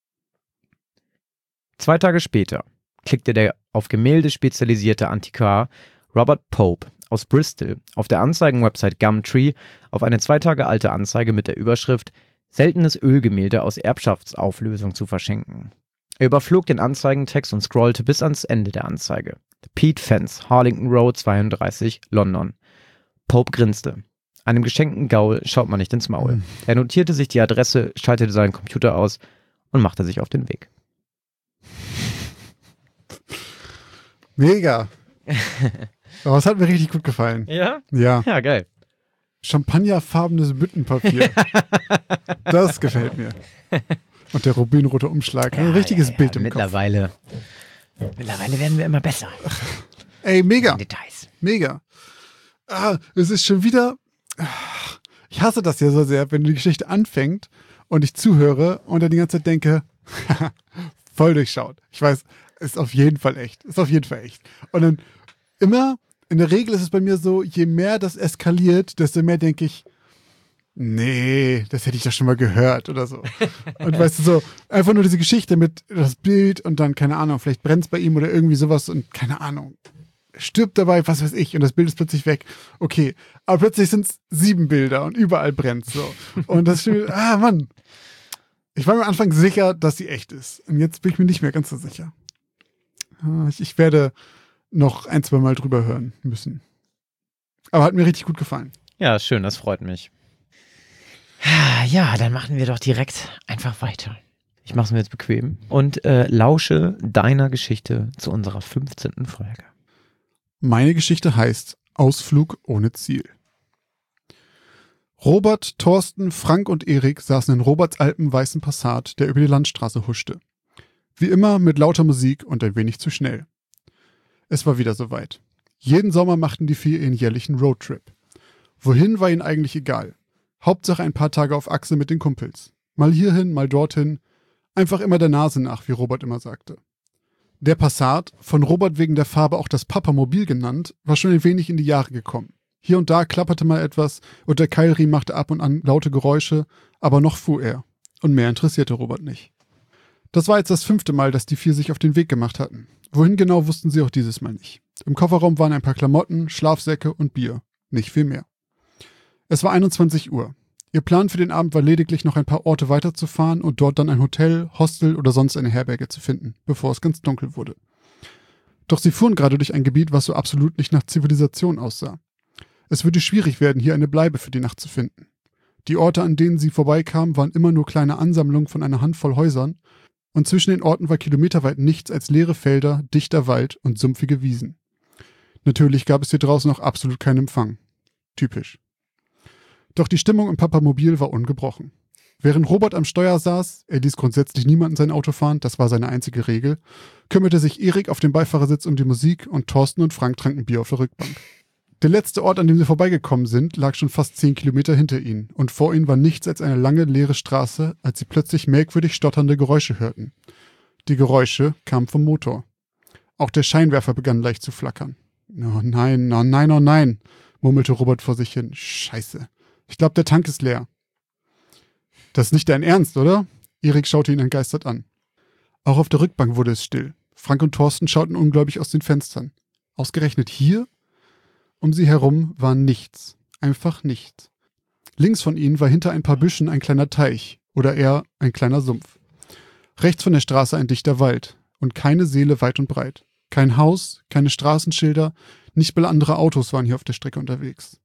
Speaker 1: 2 Tage später klickte der auf Gemälde spezialisierte Antiquar Robert Pope aus Bristol auf der Anzeigenwebsite Gumtree auf eine 2 Tage alte Anzeige mit der Überschrift Seltenes Ölgemälde aus Erbschaftsauflösung zu verschenken. Er überflog den Anzeigentext und scrollte bis ans Ende der Anzeige. Pete Fence, Harlington Road 32, London. Pope grinste. Einem geschenkten Gaul schaut man nicht ins Maul. Er notierte sich die Adresse, schaltete seinen Computer aus und machte sich auf den Weg.
Speaker 2: Mega. Aber es hat mir richtig gut gefallen.
Speaker 1: Ja?
Speaker 2: Ja.
Speaker 1: Ja, geil.
Speaker 2: Champagnerfarbenes Büttenpapier. Das gefällt mir. Und der rubinrote Umschlag. Ein richtiges Bild im
Speaker 1: Mittlerweile werden wir immer besser.
Speaker 2: Ey, mega.
Speaker 1: In Details.
Speaker 2: Mega. Es ist schon wieder. Ich hasse das ja so sehr, wenn die Geschichte anfängt und ich zuhöre und dann die ganze Zeit denke, voll durchschaut. Ich weiß, ist auf jeden Fall echt. Ist auf jeden Fall echt. Und dann immer, in der Regel ist es bei mir so, je mehr das eskaliert, desto mehr denke ich, nee, das hätte ich doch schon mal gehört oder so. Und weißt du, so einfach nur diese Geschichte mit das Bild und dann, keine Ahnung, vielleicht brennt es bei ihm oder irgendwie sowas und keine Ahnung. Stirbt dabei, was weiß ich, und das Bild ist plötzlich weg. Okay, aber plötzlich sind es 7 Bilder und überall brennt so. Und das stimmt, Mann. Ich war mir am Anfang sicher, dass sie echt ist. Und jetzt bin ich mir nicht mehr ganz so sicher. Ich werde noch 1-2 Mal drüber hören müssen. Aber hat mir richtig gut gefallen.
Speaker 1: Ja, schön, das freut mich. Ja, dann machen wir doch direkt einfach weiter. Ich mache es mir jetzt bequem und lausche deiner Geschichte zu unserer 15. Folge.
Speaker 2: Meine Geschichte heißt Ausflug ohne Ziel. Robert, Thorsten, Frank und Erik saßen in Roberts alten weißen Passat, der über die Landstraße huschte. Wie immer mit lauter Musik und ein wenig zu schnell. Es war wieder soweit. Jeden Sommer machten die 4 ihren jährlichen Roadtrip. Wohin war ihnen eigentlich egal. Hauptsache ein paar Tage auf Achse mit den Kumpels. Mal hierhin, mal dorthin. Einfach immer der Nase nach, wie Robert immer sagte. Der Passat, von Robert wegen der Farbe auch das Papamobil genannt, war schon ein wenig in die Jahre gekommen. Hier und da klapperte mal etwas und der Keilriemen machte ab und an laute Geräusche, aber noch fuhr er. Und mehr interessierte Robert nicht. Das war jetzt das 5. Mal, dass die 4 sich auf den Weg gemacht hatten. Wohin genau, wussten sie auch dieses Mal nicht. Im Kofferraum waren ein paar Klamotten, Schlafsäcke und Bier. Nicht viel mehr. Es war 21 Uhr. Ihr Plan für den Abend war lediglich noch ein paar Orte weiterzufahren und dort dann ein Hotel, Hostel oder sonst eine Herberge zu finden, bevor es ganz dunkel wurde. Doch sie fuhren gerade durch ein Gebiet, was so absolut nicht nach Zivilisation aussah. Es würde schwierig werden, hier eine Bleibe für die Nacht zu finden. Die Orte, an denen sie vorbeikamen, waren immer nur kleine Ansammlungen von einer Handvoll Häusern und zwischen den Orten war kilometerweit nichts als leere Felder, dichter Wald und sumpfige Wiesen. Natürlich gab es hier draußen auch absolut keinen Empfang. Typisch. Doch die Stimmung im Papamobil war ungebrochen. Während Robert am Steuer saß, er ließ grundsätzlich niemanden sein Auto fahren, das war seine einzige Regel, kümmerte sich Erik auf dem Beifahrersitz um die Musik und Thorsten und Frank tranken Bier auf der Rückbank. Der letzte Ort, an dem sie vorbeigekommen sind, lag schon fast 10 Kilometer hinter ihnen und vor ihnen war nichts als eine lange, leere Straße, als sie plötzlich merkwürdig stotternde Geräusche hörten. Die Geräusche kamen vom Motor. Auch der Scheinwerfer begann leicht zu flackern. Oh nein, oh nein, oh nein, murmelte Robert vor sich hin. Scheiße. Ich glaube, der Tank ist leer. Das ist nicht dein Ernst, oder? Erik schaute ihn entgeistert an. Auch auf der Rückbank wurde es still. Frank und Thorsten schauten ungläubig aus den Fenstern. Ausgerechnet hier? Um sie herum war nichts. Einfach nichts. Links von ihnen war hinter ein paar Büschen ein kleiner Teich oder eher ein kleiner Sumpf. Rechts von der Straße ein dichter Wald und keine Seele weit und breit. Kein Haus, keine Straßenschilder, nicht mal andere Autos waren hier auf der Strecke unterwegs.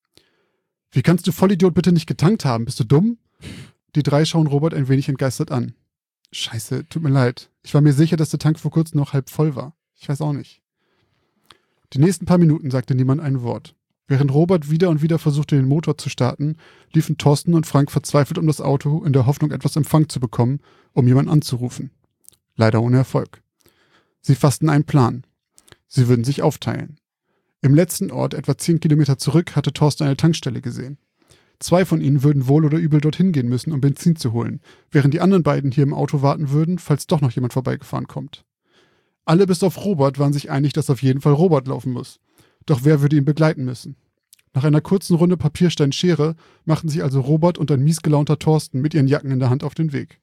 Speaker 2: Wie kannst du Vollidiot bitte nicht getankt haben? Bist du dumm? Die drei schauen Robert ein wenig entgeistert an. Scheiße, tut mir leid. Ich war mir sicher, dass der Tank vor kurzem noch halb voll war. Ich weiß auch nicht. Die nächsten paar Minuten sagte niemand ein Wort. Während Robert wieder und wieder versuchte, den Motor zu starten, liefen Thorsten und Frank verzweifelt um das Auto, in der Hoffnung, etwas Empfang zu bekommen, um jemanden anzurufen. Leider ohne Erfolg. Sie fassten einen Plan. Sie würden sich aufteilen. Im letzten Ort, etwa 10 Kilometer zurück, hatte Thorsten eine Tankstelle gesehen. 2 von ihnen würden wohl oder übel dorthin gehen müssen, um Benzin zu holen, während die anderen beiden hier im Auto warten würden, falls doch noch jemand vorbeigefahren kommt. Alle bis auf Robert waren sich einig, dass auf jeden Fall Robert laufen muss. Doch wer würde ihn begleiten müssen? Nach einer kurzen Runde Papierstein-Schere machten sich also Robert und ein mies gelaunter Thorsten mit ihren Jacken in der Hand auf den Weg.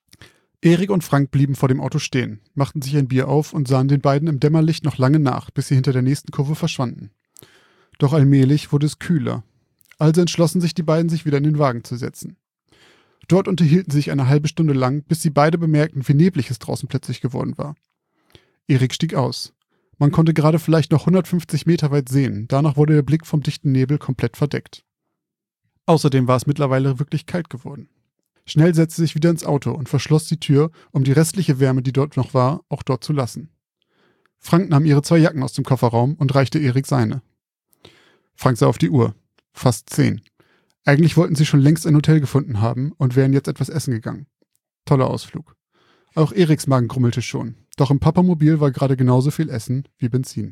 Speaker 2: Erik und Frank blieben vor dem Auto stehen, machten sich ein Bier auf und sahen den beiden im Dämmerlicht noch lange nach, bis sie hinter der nächsten Kurve verschwanden. Doch allmählich wurde es kühler. Also entschlossen sich die beiden, sich wieder in den Wagen zu setzen. Dort unterhielten sie sich eine halbe Stunde lang, bis sie beide bemerkten, wie neblig es draußen plötzlich geworden war. Erik stieg aus. Man konnte gerade vielleicht noch 150 Meter weit sehen, danach wurde der Blick vom dichten Nebel komplett verdeckt. Außerdem war es mittlerweile wirklich kalt geworden. Schnell setzte sie sich wieder ins Auto und verschloss die Tür, um die restliche Wärme, die dort noch war, auch dort zu lassen. Frank nahm ihre 2 Jacken aus dem Kofferraum und reichte Erik seine. Frank sah auf die Uhr. Fast 10. Eigentlich wollten sie schon längst ein Hotel gefunden haben und wären jetzt etwas essen gegangen. Toller Ausflug. Auch Eriks Magen grummelte schon. Doch im Papamobil war gerade genauso viel Essen wie Benzin.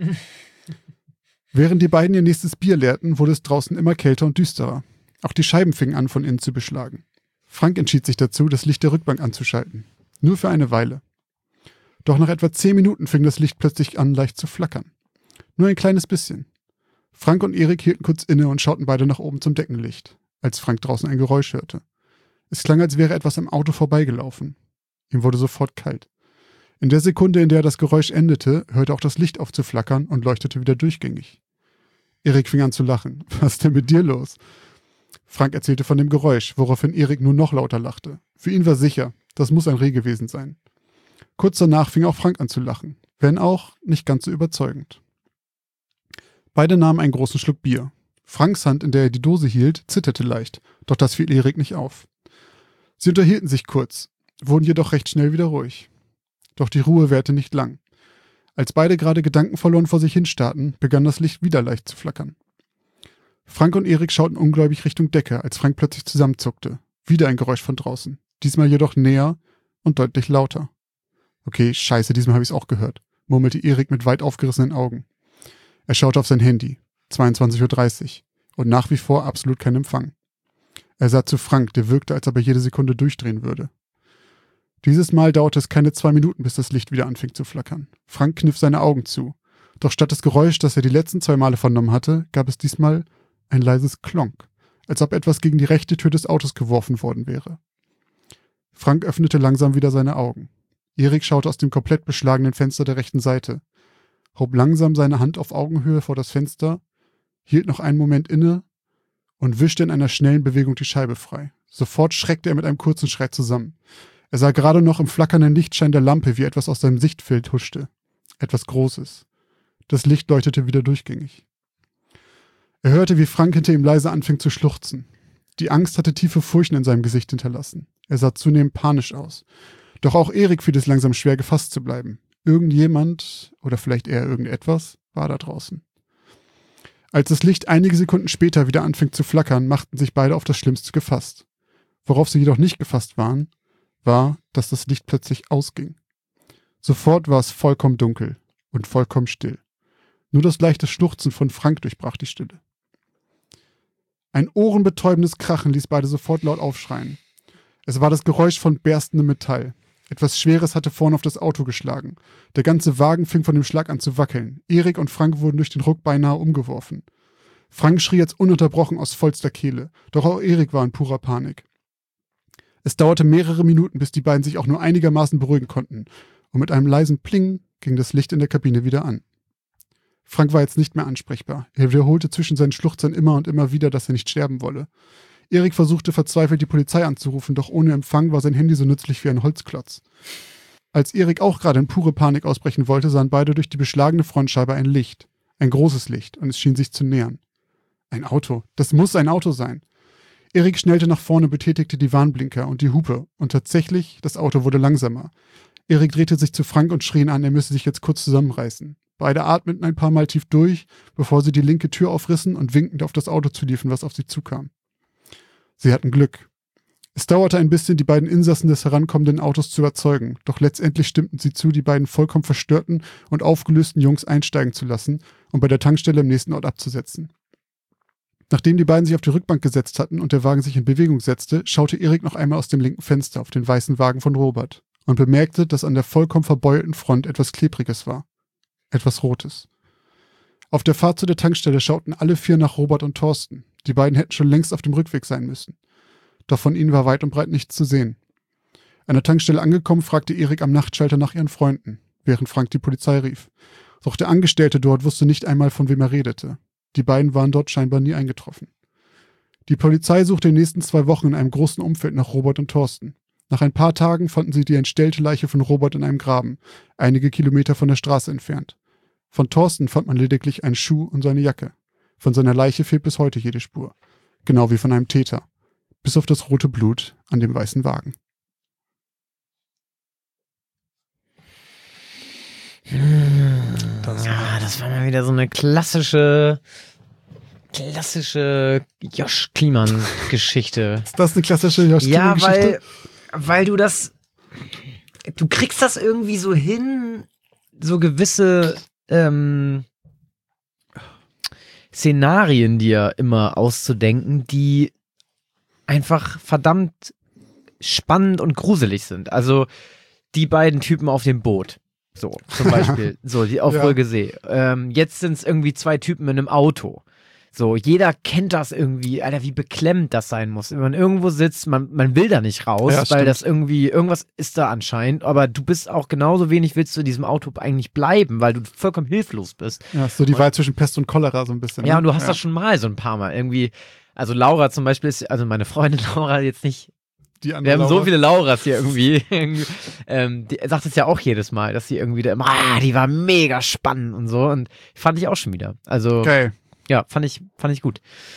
Speaker 2: Während die beiden ihr nächstes Bier leerten, wurde es draußen immer kälter und düsterer. Auch die Scheiben fingen an, von innen zu beschlagen. Frank entschied sich dazu, das Licht der Rückbank anzuschalten. Nur für eine Weile. Doch nach etwa 10 Minuten fing das Licht plötzlich an, leicht zu flackern. Nur ein kleines bisschen. Frank und Erik hielten kurz inne und schauten beide nach oben zum Deckenlicht, als Frank draußen ein Geräusch hörte. Es klang, als wäre etwas am Auto vorbeigelaufen. Ihm wurde sofort kalt. In der Sekunde, in der das Geräusch endete, hörte auch das Licht auf zu flackern und leuchtete wieder durchgängig. Erik fing an zu lachen. Was ist denn mit dir los? Frank erzählte von dem Geräusch, woraufhin Erik nur noch lauter lachte. Für ihn war sicher, das muss ein Reh gewesen sein. Kurz danach fing auch Frank an zu lachen, wenn auch nicht ganz so überzeugend. Beide nahmen einen großen Schluck Bier. Franks Hand, in der er die Dose hielt, zitterte leicht, doch das fiel Erik nicht auf. Sie unterhielten sich kurz, wurden jedoch recht schnell wieder ruhig. Doch die Ruhe währte nicht lang. Als beide gerade gedankenverloren vor sich hinstarrten, begann das Licht wieder leicht zu flackern. Frank und Erik schauten ungläubig Richtung Decke, als Frank plötzlich zusammenzuckte. Wieder ein Geräusch von draußen, diesmal jedoch näher und deutlich lauter. Okay, scheiße, diesmal habe ich es auch gehört, murmelte Erik mit weit aufgerissenen Augen. Er schaute auf sein Handy, 22:30 Uhr, und nach wie vor absolut kein Empfang. Er sah zu Frank, der wirkte, als ob er jede Sekunde durchdrehen würde. Dieses Mal dauerte es keine 2 Minuten, bis das Licht wieder anfing zu flackern. Frank kniff seine Augen zu. Doch statt des Geräuschs, das er die letzten 2 Male vernommen hatte, gab es diesmal ein leises Klonk, als ob etwas gegen die rechte Tür des Autos geworfen worden wäre. Frank öffnete langsam wieder seine Augen. Erik schaute aus dem komplett beschlagenen Fenster der rechten Seite, hob langsam seine Hand auf Augenhöhe vor das Fenster, hielt noch einen Moment inne und wischte in einer schnellen Bewegung die Scheibe frei. Sofort schreckte er mit einem kurzen Schrei zusammen. Er sah gerade noch im flackernden Lichtschein der Lampe, wie etwas aus seinem Sichtfeld huschte. Etwas Großes. Das Licht leuchtete wieder durchgängig. Er hörte, wie Frank hinter ihm leise anfing zu schluchzen. Die Angst hatte tiefe Furchen in seinem Gesicht hinterlassen. Er sah zunehmend panisch aus. Doch auch Erik fiel es langsam schwer, gefasst zu bleiben. Irgendjemand oder vielleicht eher irgendetwas war da draußen. Als das Licht einige Sekunden später wieder anfing zu flackern, machten sich beide auf das Schlimmste gefasst. Worauf sie jedoch nicht gefasst waren, war, dass das Licht plötzlich ausging. Sofort war es vollkommen dunkel und vollkommen still. Nur das leichte Schluchzen von Frank durchbrach die Stille. Ein ohrenbetäubendes Krachen ließ beide sofort laut aufschreien. Es war das Geräusch von berstendem Metall. Etwas Schweres hatte vorne auf das Auto geschlagen. Der ganze Wagen fing von dem Schlag an zu wackeln. Erik und Frank wurden durch den Ruck beinahe umgeworfen. Frank schrie jetzt ununterbrochen aus vollster Kehle. Doch auch Erik war in purer Panik. Es dauerte mehrere Minuten, bis die beiden sich auch nur einigermaßen beruhigen konnten. Und mit einem leisen Pling ging das Licht in der Kabine wieder an. Frank war jetzt nicht mehr ansprechbar. Er wiederholte zwischen seinen Schluchzern immer und immer wieder, dass er nicht sterben wolle. Erik versuchte verzweifelt, die Polizei anzurufen, doch ohne Empfang war sein Handy so nützlich wie ein Holzklotz. Als Erik auch gerade in pure Panik ausbrechen wollte, sahen beide durch die beschlagene Frontscheibe ein Licht. Ein großes Licht, und es schien sich zu nähern. Ein Auto. Das muss ein Auto sein. Erik schnellte nach vorne, betätigte die Warnblinker und die Hupe. Und tatsächlich, das Auto wurde langsamer. Erik drehte sich zu Frank und schrie ihn an, er müsse sich jetzt kurz zusammenreißen. Beide atmeten ein paar Mal tief durch, bevor sie die linke Tür aufrissen und winkend auf das Auto zuliefen, was auf sie zukam. Sie hatten Glück. Es dauerte ein bisschen, die beiden Insassen des herankommenden Autos zu überzeugen, doch letztendlich stimmten sie zu, die beiden vollkommen verstörten und aufgelösten Jungs einsteigen zu lassen und bei der Tankstelle im nächsten Ort abzusetzen. Nachdem die beiden sich auf die Rückbank gesetzt hatten und der Wagen sich in Bewegung setzte, schaute Erik noch einmal aus dem linken Fenster auf den weißen Wagen von Robert und bemerkte, dass an der vollkommen verbeulten Front etwas Klebriges war. Etwas Rotes. Auf der Fahrt zu der Tankstelle schauten alle vier nach Robert und Thorsten. Die beiden hätten schon längst auf dem Rückweg sein müssen. Doch von ihnen war weit und breit nichts zu sehen. An der Tankstelle angekommen, fragte Erik am Nachtschalter nach ihren Freunden, während Frank die Polizei rief. Doch der Angestellte dort wusste nicht einmal, von wem er redete. Die beiden waren dort scheinbar nie eingetroffen. Die Polizei suchte in den nächsten 2 Wochen in einem großen Umfeld nach Robert und Thorsten. Nach ein paar Tagen fanden sie die entstellte Leiche von Robert in einem Graben, einige Kilometer von der Straße entfernt. Von Thorsten fand man lediglich einen Schuh und seine Jacke. Von seiner Leiche fehlt bis heute jede Spur. Genau wie von einem Täter. Bis auf das rote Blut an dem weißen Wagen.
Speaker 1: Das war mal wieder so eine klassische Josh Kliemann-Geschichte.
Speaker 2: Ist das eine klassische Josh Kliemann-Geschichte?
Speaker 1: Ja, weil du kriegst das irgendwie so hin, so gewisse Szenarien dir immer auszudenken, die einfach verdammt spannend und gruselig sind. Also die beiden Typen auf dem Boot. So, zum Beispiel. So, die auf Wolke See. Jetzt sind es irgendwie 2 Typen in einem Auto. So, jeder kennt das irgendwie, Alter, wie beklemmend das sein muss. Wenn man irgendwo sitzt, man will da nicht raus, weil das irgendwie, irgendwas ist da anscheinend, aber du bist auch genauso wenig, willst du in diesem Auto eigentlich bleiben, weil du vollkommen hilflos bist.
Speaker 2: Ja, so die Wahl zwischen Pest und Cholera so ein bisschen.
Speaker 1: Ja, und du hast das schon mal so ein paar Mal irgendwie, also Laura zum Beispiel ist, also meine Freundin Laura jetzt nicht, wir haben so viele Lauras hier irgendwie. Die sagt es ja auch jedes Mal, dass sie irgendwie da immer, die war mega spannend und so. Und fand ich auch schon wieder. Also,
Speaker 2: geil.
Speaker 1: Ja, fand ich gut.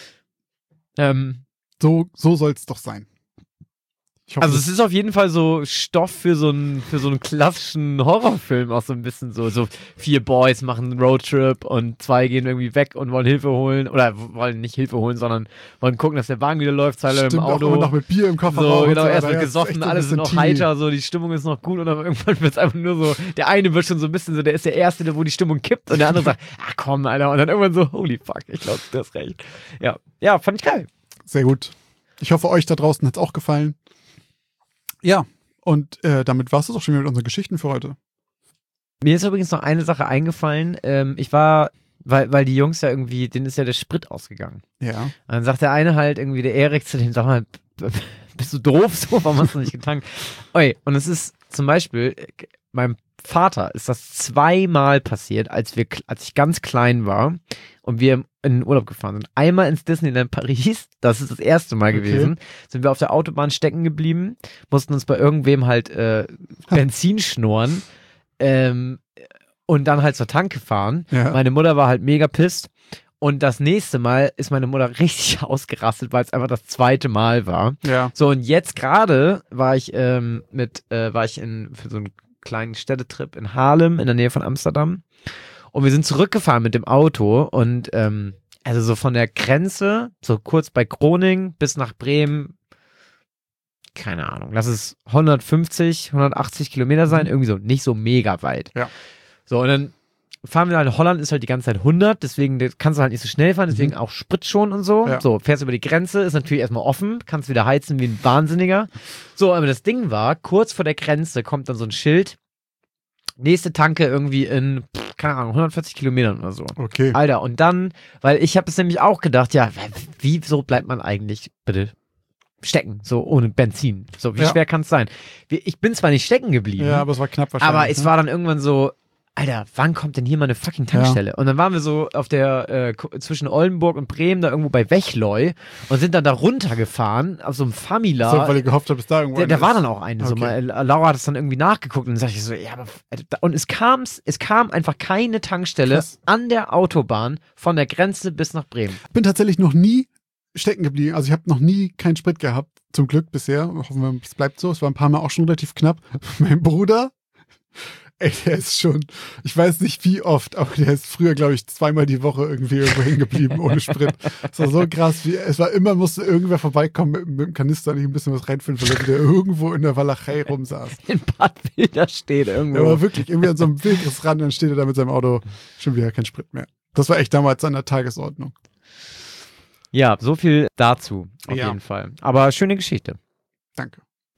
Speaker 2: So soll es doch sein. Hoffe,
Speaker 1: also es ist auf jeden Fall so Stoff für so einen klassischen Horrorfilm, auch so ein bisschen so 4 Boys machen einen Roadtrip und 2 gehen irgendwie weg und wollen Hilfe holen, oder wollen nicht Hilfe holen, sondern wollen gucken, dass der Wagen wieder läuft, Teile im Auto.
Speaker 2: Auch noch mit Bier im Kofferraum.
Speaker 1: So, genau, erst wird gesoffen, alle sind noch heiter, so die Stimmung ist noch gut und dann irgendwann wird es einfach nur so, der eine wird schon so ein bisschen so, der ist der Erste, wo die Stimmung kippt und der andere sagt, komm, Alter, und dann irgendwann so, holy fuck, ich glaube, du hast recht. Ja, fand ich geil.
Speaker 2: Sehr gut. Ich hoffe, euch da draußen hat es auch gefallen. Ja, und damit war es auch schon wieder mit unseren Geschichten für heute.
Speaker 1: Mir ist übrigens noch eine Sache eingefallen. Ich war, weil die Jungs ja irgendwie, denen ist ja der Sprit ausgegangen.
Speaker 2: Ja.
Speaker 1: Und dann sagt der eine halt irgendwie, der Erik zu dem, sag mal, bist du doof so? Warum hast du nicht getankt? Oi, und es ist zum Beispiel, meinem Vater ist das 2-mal passiert, als ich ganz klein war und wir in den Urlaub gefahren sind. Einmal ins Disneyland Paris, das ist das erste Mal gewesen, sind wir auf der Autobahn stecken geblieben, mussten uns bei irgendwem halt Benzin schnorren und dann halt zur Tanke fahren. Ja. Meine Mutter war halt mega pisst. Und das nächste Mal ist meine Mutter richtig ausgerastet, weil es einfach das 2. Mal war.
Speaker 2: Ja.
Speaker 1: So, und jetzt gerade war ich für so ein kleinen Städtetrip in Haarlem in der Nähe von Amsterdam. Und wir sind zurückgefahren mit dem Auto und also so von der Grenze, so kurz bei Groningen bis nach Bremen, keine Ahnung, lass es 150, 180 Kilometer sein, irgendwie so, nicht so mega weit.
Speaker 2: Ja.
Speaker 1: So, und dann fahren wir halt in Holland, ist halt die ganze Zeit 100, deswegen kannst du halt nicht so schnell fahren, deswegen auch Sprit schon und so.
Speaker 2: Ja.
Speaker 1: So, fährst über die Grenze, ist natürlich erstmal offen, kannst wieder heizen wie ein Wahnsinniger. So, aber das Ding war, kurz vor der Grenze kommt dann so ein Schild, nächste Tanke irgendwie in, keine Ahnung, 140 Kilometern oder so.
Speaker 2: Okay.
Speaker 1: Alter, und dann, weil ich habe es nämlich auch gedacht, ja, wieso bleibt man eigentlich, bitte, stecken, so ohne Benzin? So, wie schwer kann es sein? Ich bin zwar nicht stecken geblieben,
Speaker 2: Ja, aber es war knapp wahrscheinlich.
Speaker 1: aber es war dann irgendwann so, Alter, wann kommt denn hier mal eine fucking Tankstelle? Ja. Und dann waren wir so auf der, zwischen Oldenburg und Bremen, da irgendwo bei Wechleu und sind dann da runtergefahren, auf so einem Famila.
Speaker 2: So, weil ihr gehofft habt, bis da irgendwo
Speaker 1: Da war dann auch eine.
Speaker 2: Okay.
Speaker 1: So mal, Laura hat es dann irgendwie nachgeguckt und dann sag ich so, ja, aber, und es kam einfach keine Tankstelle an der Autobahn von der Grenze bis nach Bremen.
Speaker 2: Bin tatsächlich noch nie stecken geblieben. Also ich habe noch nie keinen Sprit gehabt, zum Glück bisher. Hoffen wir, es bleibt so. Es war ein paar Mal auch schon relativ knapp. Mein Bruder, ey, der ist schon, ich weiß nicht wie oft, aber der ist früher, glaube ich, 2-mal die Woche irgendwie irgendwo hängen geblieben ohne Sprit. Das war so krass, es war immer, musste irgendwer vorbeikommen mit dem Kanister und ich ein bisschen was reinfüllen, weil er wieder irgendwo in der Walachei rumsaß.
Speaker 1: In Bad Wilder steht irgendwo.
Speaker 2: Ja, aber wirklich, irgendwie an so einem Wegesrand, dann steht er da mit seinem Auto, schon wieder kein Sprit mehr. Das war echt damals an der Tagesordnung.
Speaker 1: Ja, so viel dazu, auf jeden Fall. Aber schöne Geschichte.
Speaker 2: Danke.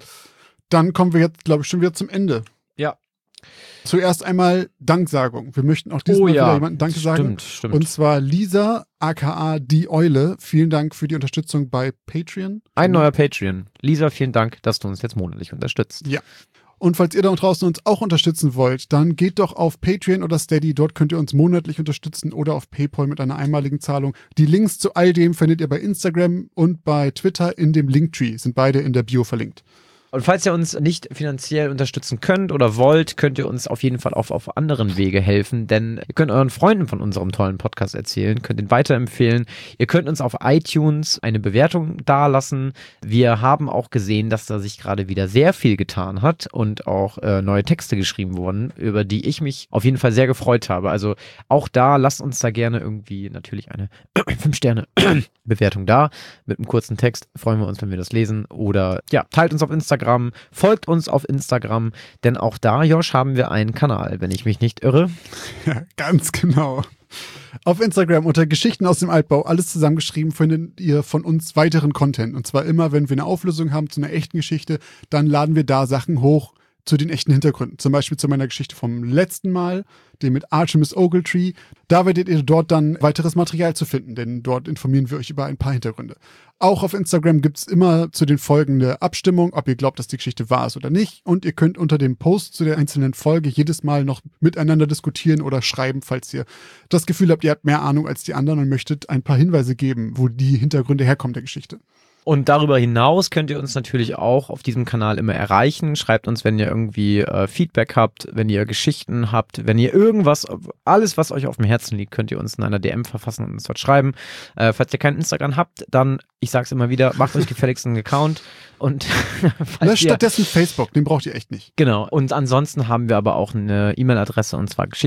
Speaker 2: Dann kommen wir jetzt, glaube ich, schon wieder zum Ende.
Speaker 1: Ja.
Speaker 2: Zuerst einmal Danksagung. Wir möchten auch diesmal wieder jemandem Danke sagen.
Speaker 1: Stimmt.
Speaker 2: Und zwar Lisa, aka die Eule. Vielen Dank für die Unterstützung bei Patreon.
Speaker 1: Ein neuer Patreon. Lisa, vielen Dank, dass du uns jetzt monatlich unterstützt.
Speaker 2: Ja. Und falls ihr da draußen uns auch unterstützen wollt, dann geht doch auf Patreon oder Steady. Dort könnt ihr uns monatlich unterstützen oder auf PayPal mit einer einmaligen Zahlung. Die Links zu all dem findet ihr bei Instagram und bei Twitter in dem Linktree. Sind beide in der Bio verlinkt.
Speaker 1: Und falls ihr uns nicht finanziell unterstützen könnt oder wollt, könnt ihr uns auf jeden Fall auch auf anderen Wege helfen, denn ihr könnt euren Freunden von unserem tollen Podcast erzählen, könnt ihn weiterempfehlen. Ihr könnt uns auf iTunes eine Bewertung dalassen. Wir haben auch gesehen, dass da sich gerade wieder sehr viel getan hat und auch neue Texte geschrieben wurden, über die ich mich auf jeden Fall sehr gefreut habe. Also auch da, lasst uns da gerne irgendwie natürlich eine 5-Sterne-Bewertung da mit einem kurzen Text. Freuen wir uns, wenn wir das lesen. Oder ja, teilt uns auf Instagram. Folgt uns auf Instagram, denn auch da, Josh, haben wir einen Kanal, wenn ich mich nicht irre.
Speaker 2: Ja, ganz genau. Auf Instagram unter Geschichten aus dem Altbau, alles zusammengeschrieben, findet ihr von uns weiteren Content. Und zwar immer, wenn wir eine Auflösung haben zu einer echten Geschichte, dann laden wir da Sachen hoch zu den echten Hintergründen. Zum Beispiel zu meiner Geschichte vom letzten Mal, dem mit Artemis Ogletree. Da werdet ihr dort dann weiteres Material zu finden, denn dort informieren wir euch über ein paar Hintergründe. Auch auf Instagram gibt es immer zu den Folgen eine Abstimmung, ob ihr glaubt, dass die Geschichte wahr ist oder nicht. Und ihr könnt unter dem Post zu der einzelnen Folge jedes Mal noch miteinander diskutieren oder schreiben, falls ihr das Gefühl habt, ihr habt mehr Ahnung als die anderen und möchtet ein paar Hinweise geben, wo die Hintergründe herkommen der Geschichte.
Speaker 1: Und darüber hinaus könnt ihr uns natürlich auch auf diesem Kanal immer erreichen. Schreibt uns, wenn ihr irgendwie Feedback habt, wenn ihr Geschichten habt, wenn ihr irgendwas, alles, was euch auf dem Herzen liegt, könnt ihr uns in einer DM verfassen und uns dort schreiben. Falls ihr kein Instagram habt, dann, ich sag's immer wieder, macht euch gefälligst einen Account und
Speaker 2: löscht stattdessen Facebook, den braucht ihr echt nicht.
Speaker 1: Genau. Und ansonsten haben wir aber auch eine E-Mail-Adresse und zwar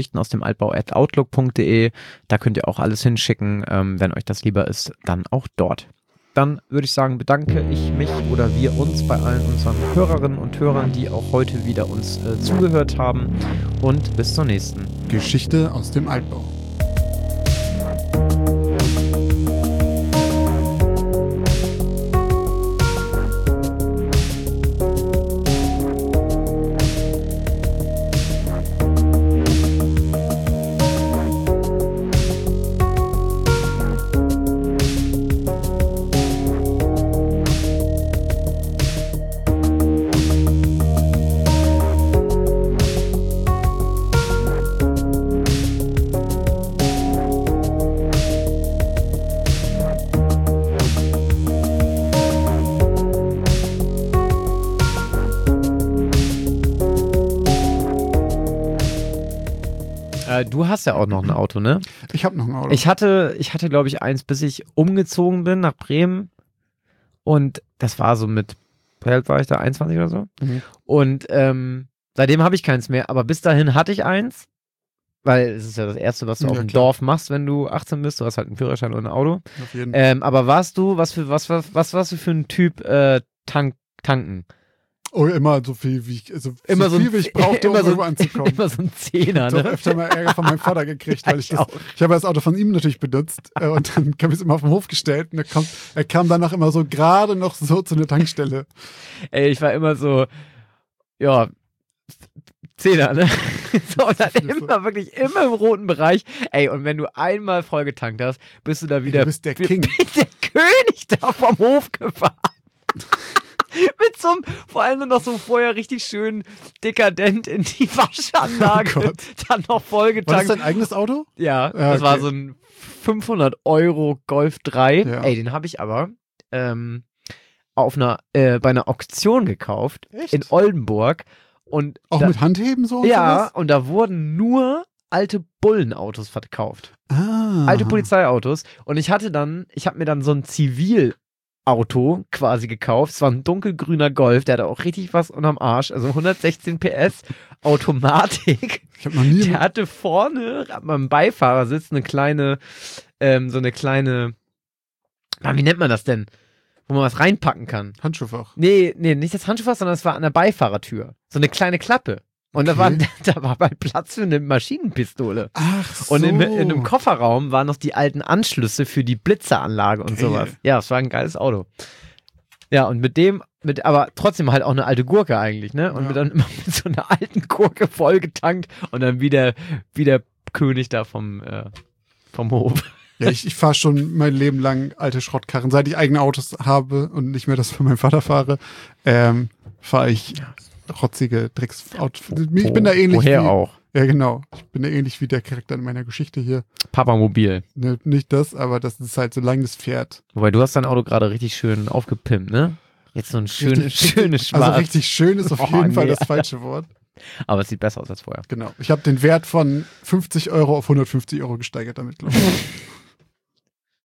Speaker 1: geschichtenausdemaltbau@outlook.de. Da könnt ihr auch alles hinschicken. Wenn euch das lieber ist, dann auch dort. Dann würde ich sagen, bedanke ich mich oder wir uns bei allen unseren Hörerinnen und Hörern, die auch heute wieder uns zugehört haben. Und bis zur nächsten
Speaker 2: Geschichte aus dem Altbau.
Speaker 1: Du hast ja auch noch ein Auto, ne?
Speaker 2: Ich habe noch ein Auto.
Speaker 1: Ich hatte glaube ich, eins, bis ich umgezogen bin nach Bremen. Und das war so mit, wie alt war ich da? 21 oder so? Mhm. Und Seitdem habe ich keins mehr, aber bis dahin hatte ich eins, weil es ist ja das Erste, was du auf dem Dorf machst, wenn du 18 bist. Du hast halt einen Führerschein und ein Auto.
Speaker 2: Auf jeden Fall.
Speaker 1: Aber warst du, was warst du für ein Typ tanken?
Speaker 2: Oh, immer so viel, wie ich,
Speaker 1: Immer
Speaker 2: so viel, wie ich brauchte, um irgendwo anzukommen.
Speaker 1: Immer so ein Zehner,
Speaker 2: Ich habe
Speaker 1: ne?
Speaker 2: öfter mal Ärger von meinem Vater gekriegt, weil ich habe das Auto von ihm natürlich benutzt und dann habe ich es immer auf den Hof gestellt und er kam danach immer so gerade noch so zu einer Tankstelle.
Speaker 1: Ey, ich war immer so, ja, Zehner, ne? So, und dann wirklich immer im roten Bereich. Ey, und wenn du einmal voll getankt hast, bist du da wieder.
Speaker 2: Du bist der King.
Speaker 1: Der König da vom Hof gefahren. Mit so einem, vor allem noch so vorher richtig schön dekadent in die Waschanlage, dann noch voll getankt.
Speaker 2: War das dein eigenes Auto?
Speaker 1: Ja, das war so ein 500 € Golf 3. Ja. Ey, den habe ich aber bei einer Auktion gekauft. Echt? In Oldenburg. Und
Speaker 2: auch mit Handheben so?
Speaker 1: Ja, sowas? Und da wurden nur alte Bullenautos verkauft. Alte Polizeiautos. Und ich habe mir dann so ein Zivilauto quasi gekauft. Es war ein dunkelgrüner Golf, der hatte auch richtig was unterm Arsch. Also 116 PS, Automatik.
Speaker 2: Ich habe noch nie.
Speaker 1: Der hatte vorne am Beifahrersitz eine kleine, wie nennt man das denn? Wo man was reinpacken kann.
Speaker 2: Handschuhfach.
Speaker 1: Nee, nicht das Handschuhfach, sondern es war an der Beifahrertür. So eine kleine Klappe. Und da war bald Platz für eine Maschinenpistole.
Speaker 2: Ach so.
Speaker 1: Und in einem Kofferraum waren noch die alten Anschlüsse für die Blitzeranlage und sowas. Ja, es war ein geiles Auto. Ja, und aber trotzdem halt auch eine alte Gurke eigentlich, ne? Und dann immer mit so einer alten Gurke vollgetankt und dann wieder König da vom Hof.
Speaker 2: Ja, ich fahre schon mein Leben lang alte Schrottkarren. Seit ich eigene Autos habe und nicht mehr das von meinem Vater fahre, fahre ich rotzige Drecksautos. Ich bin da ähnlich
Speaker 1: Woher auch?
Speaker 2: Ja, genau. Ich bin da ähnlich wie der Charakter in meiner Geschichte hier.
Speaker 1: Papamobil.
Speaker 2: Ne, nicht das, aber das ist halt so lang das Pferd.
Speaker 1: Wobei, du hast dein Auto gerade richtig schön aufgepimpt, ne? Jetzt so ein schönes Schwarz.
Speaker 2: Also richtig schön ist auf jeden Fall das falsche Wort.
Speaker 1: Aber es sieht besser aus als vorher.
Speaker 2: Genau. Ich habe den Wert von 50 € auf 150 € gesteigert damit, glaube ich.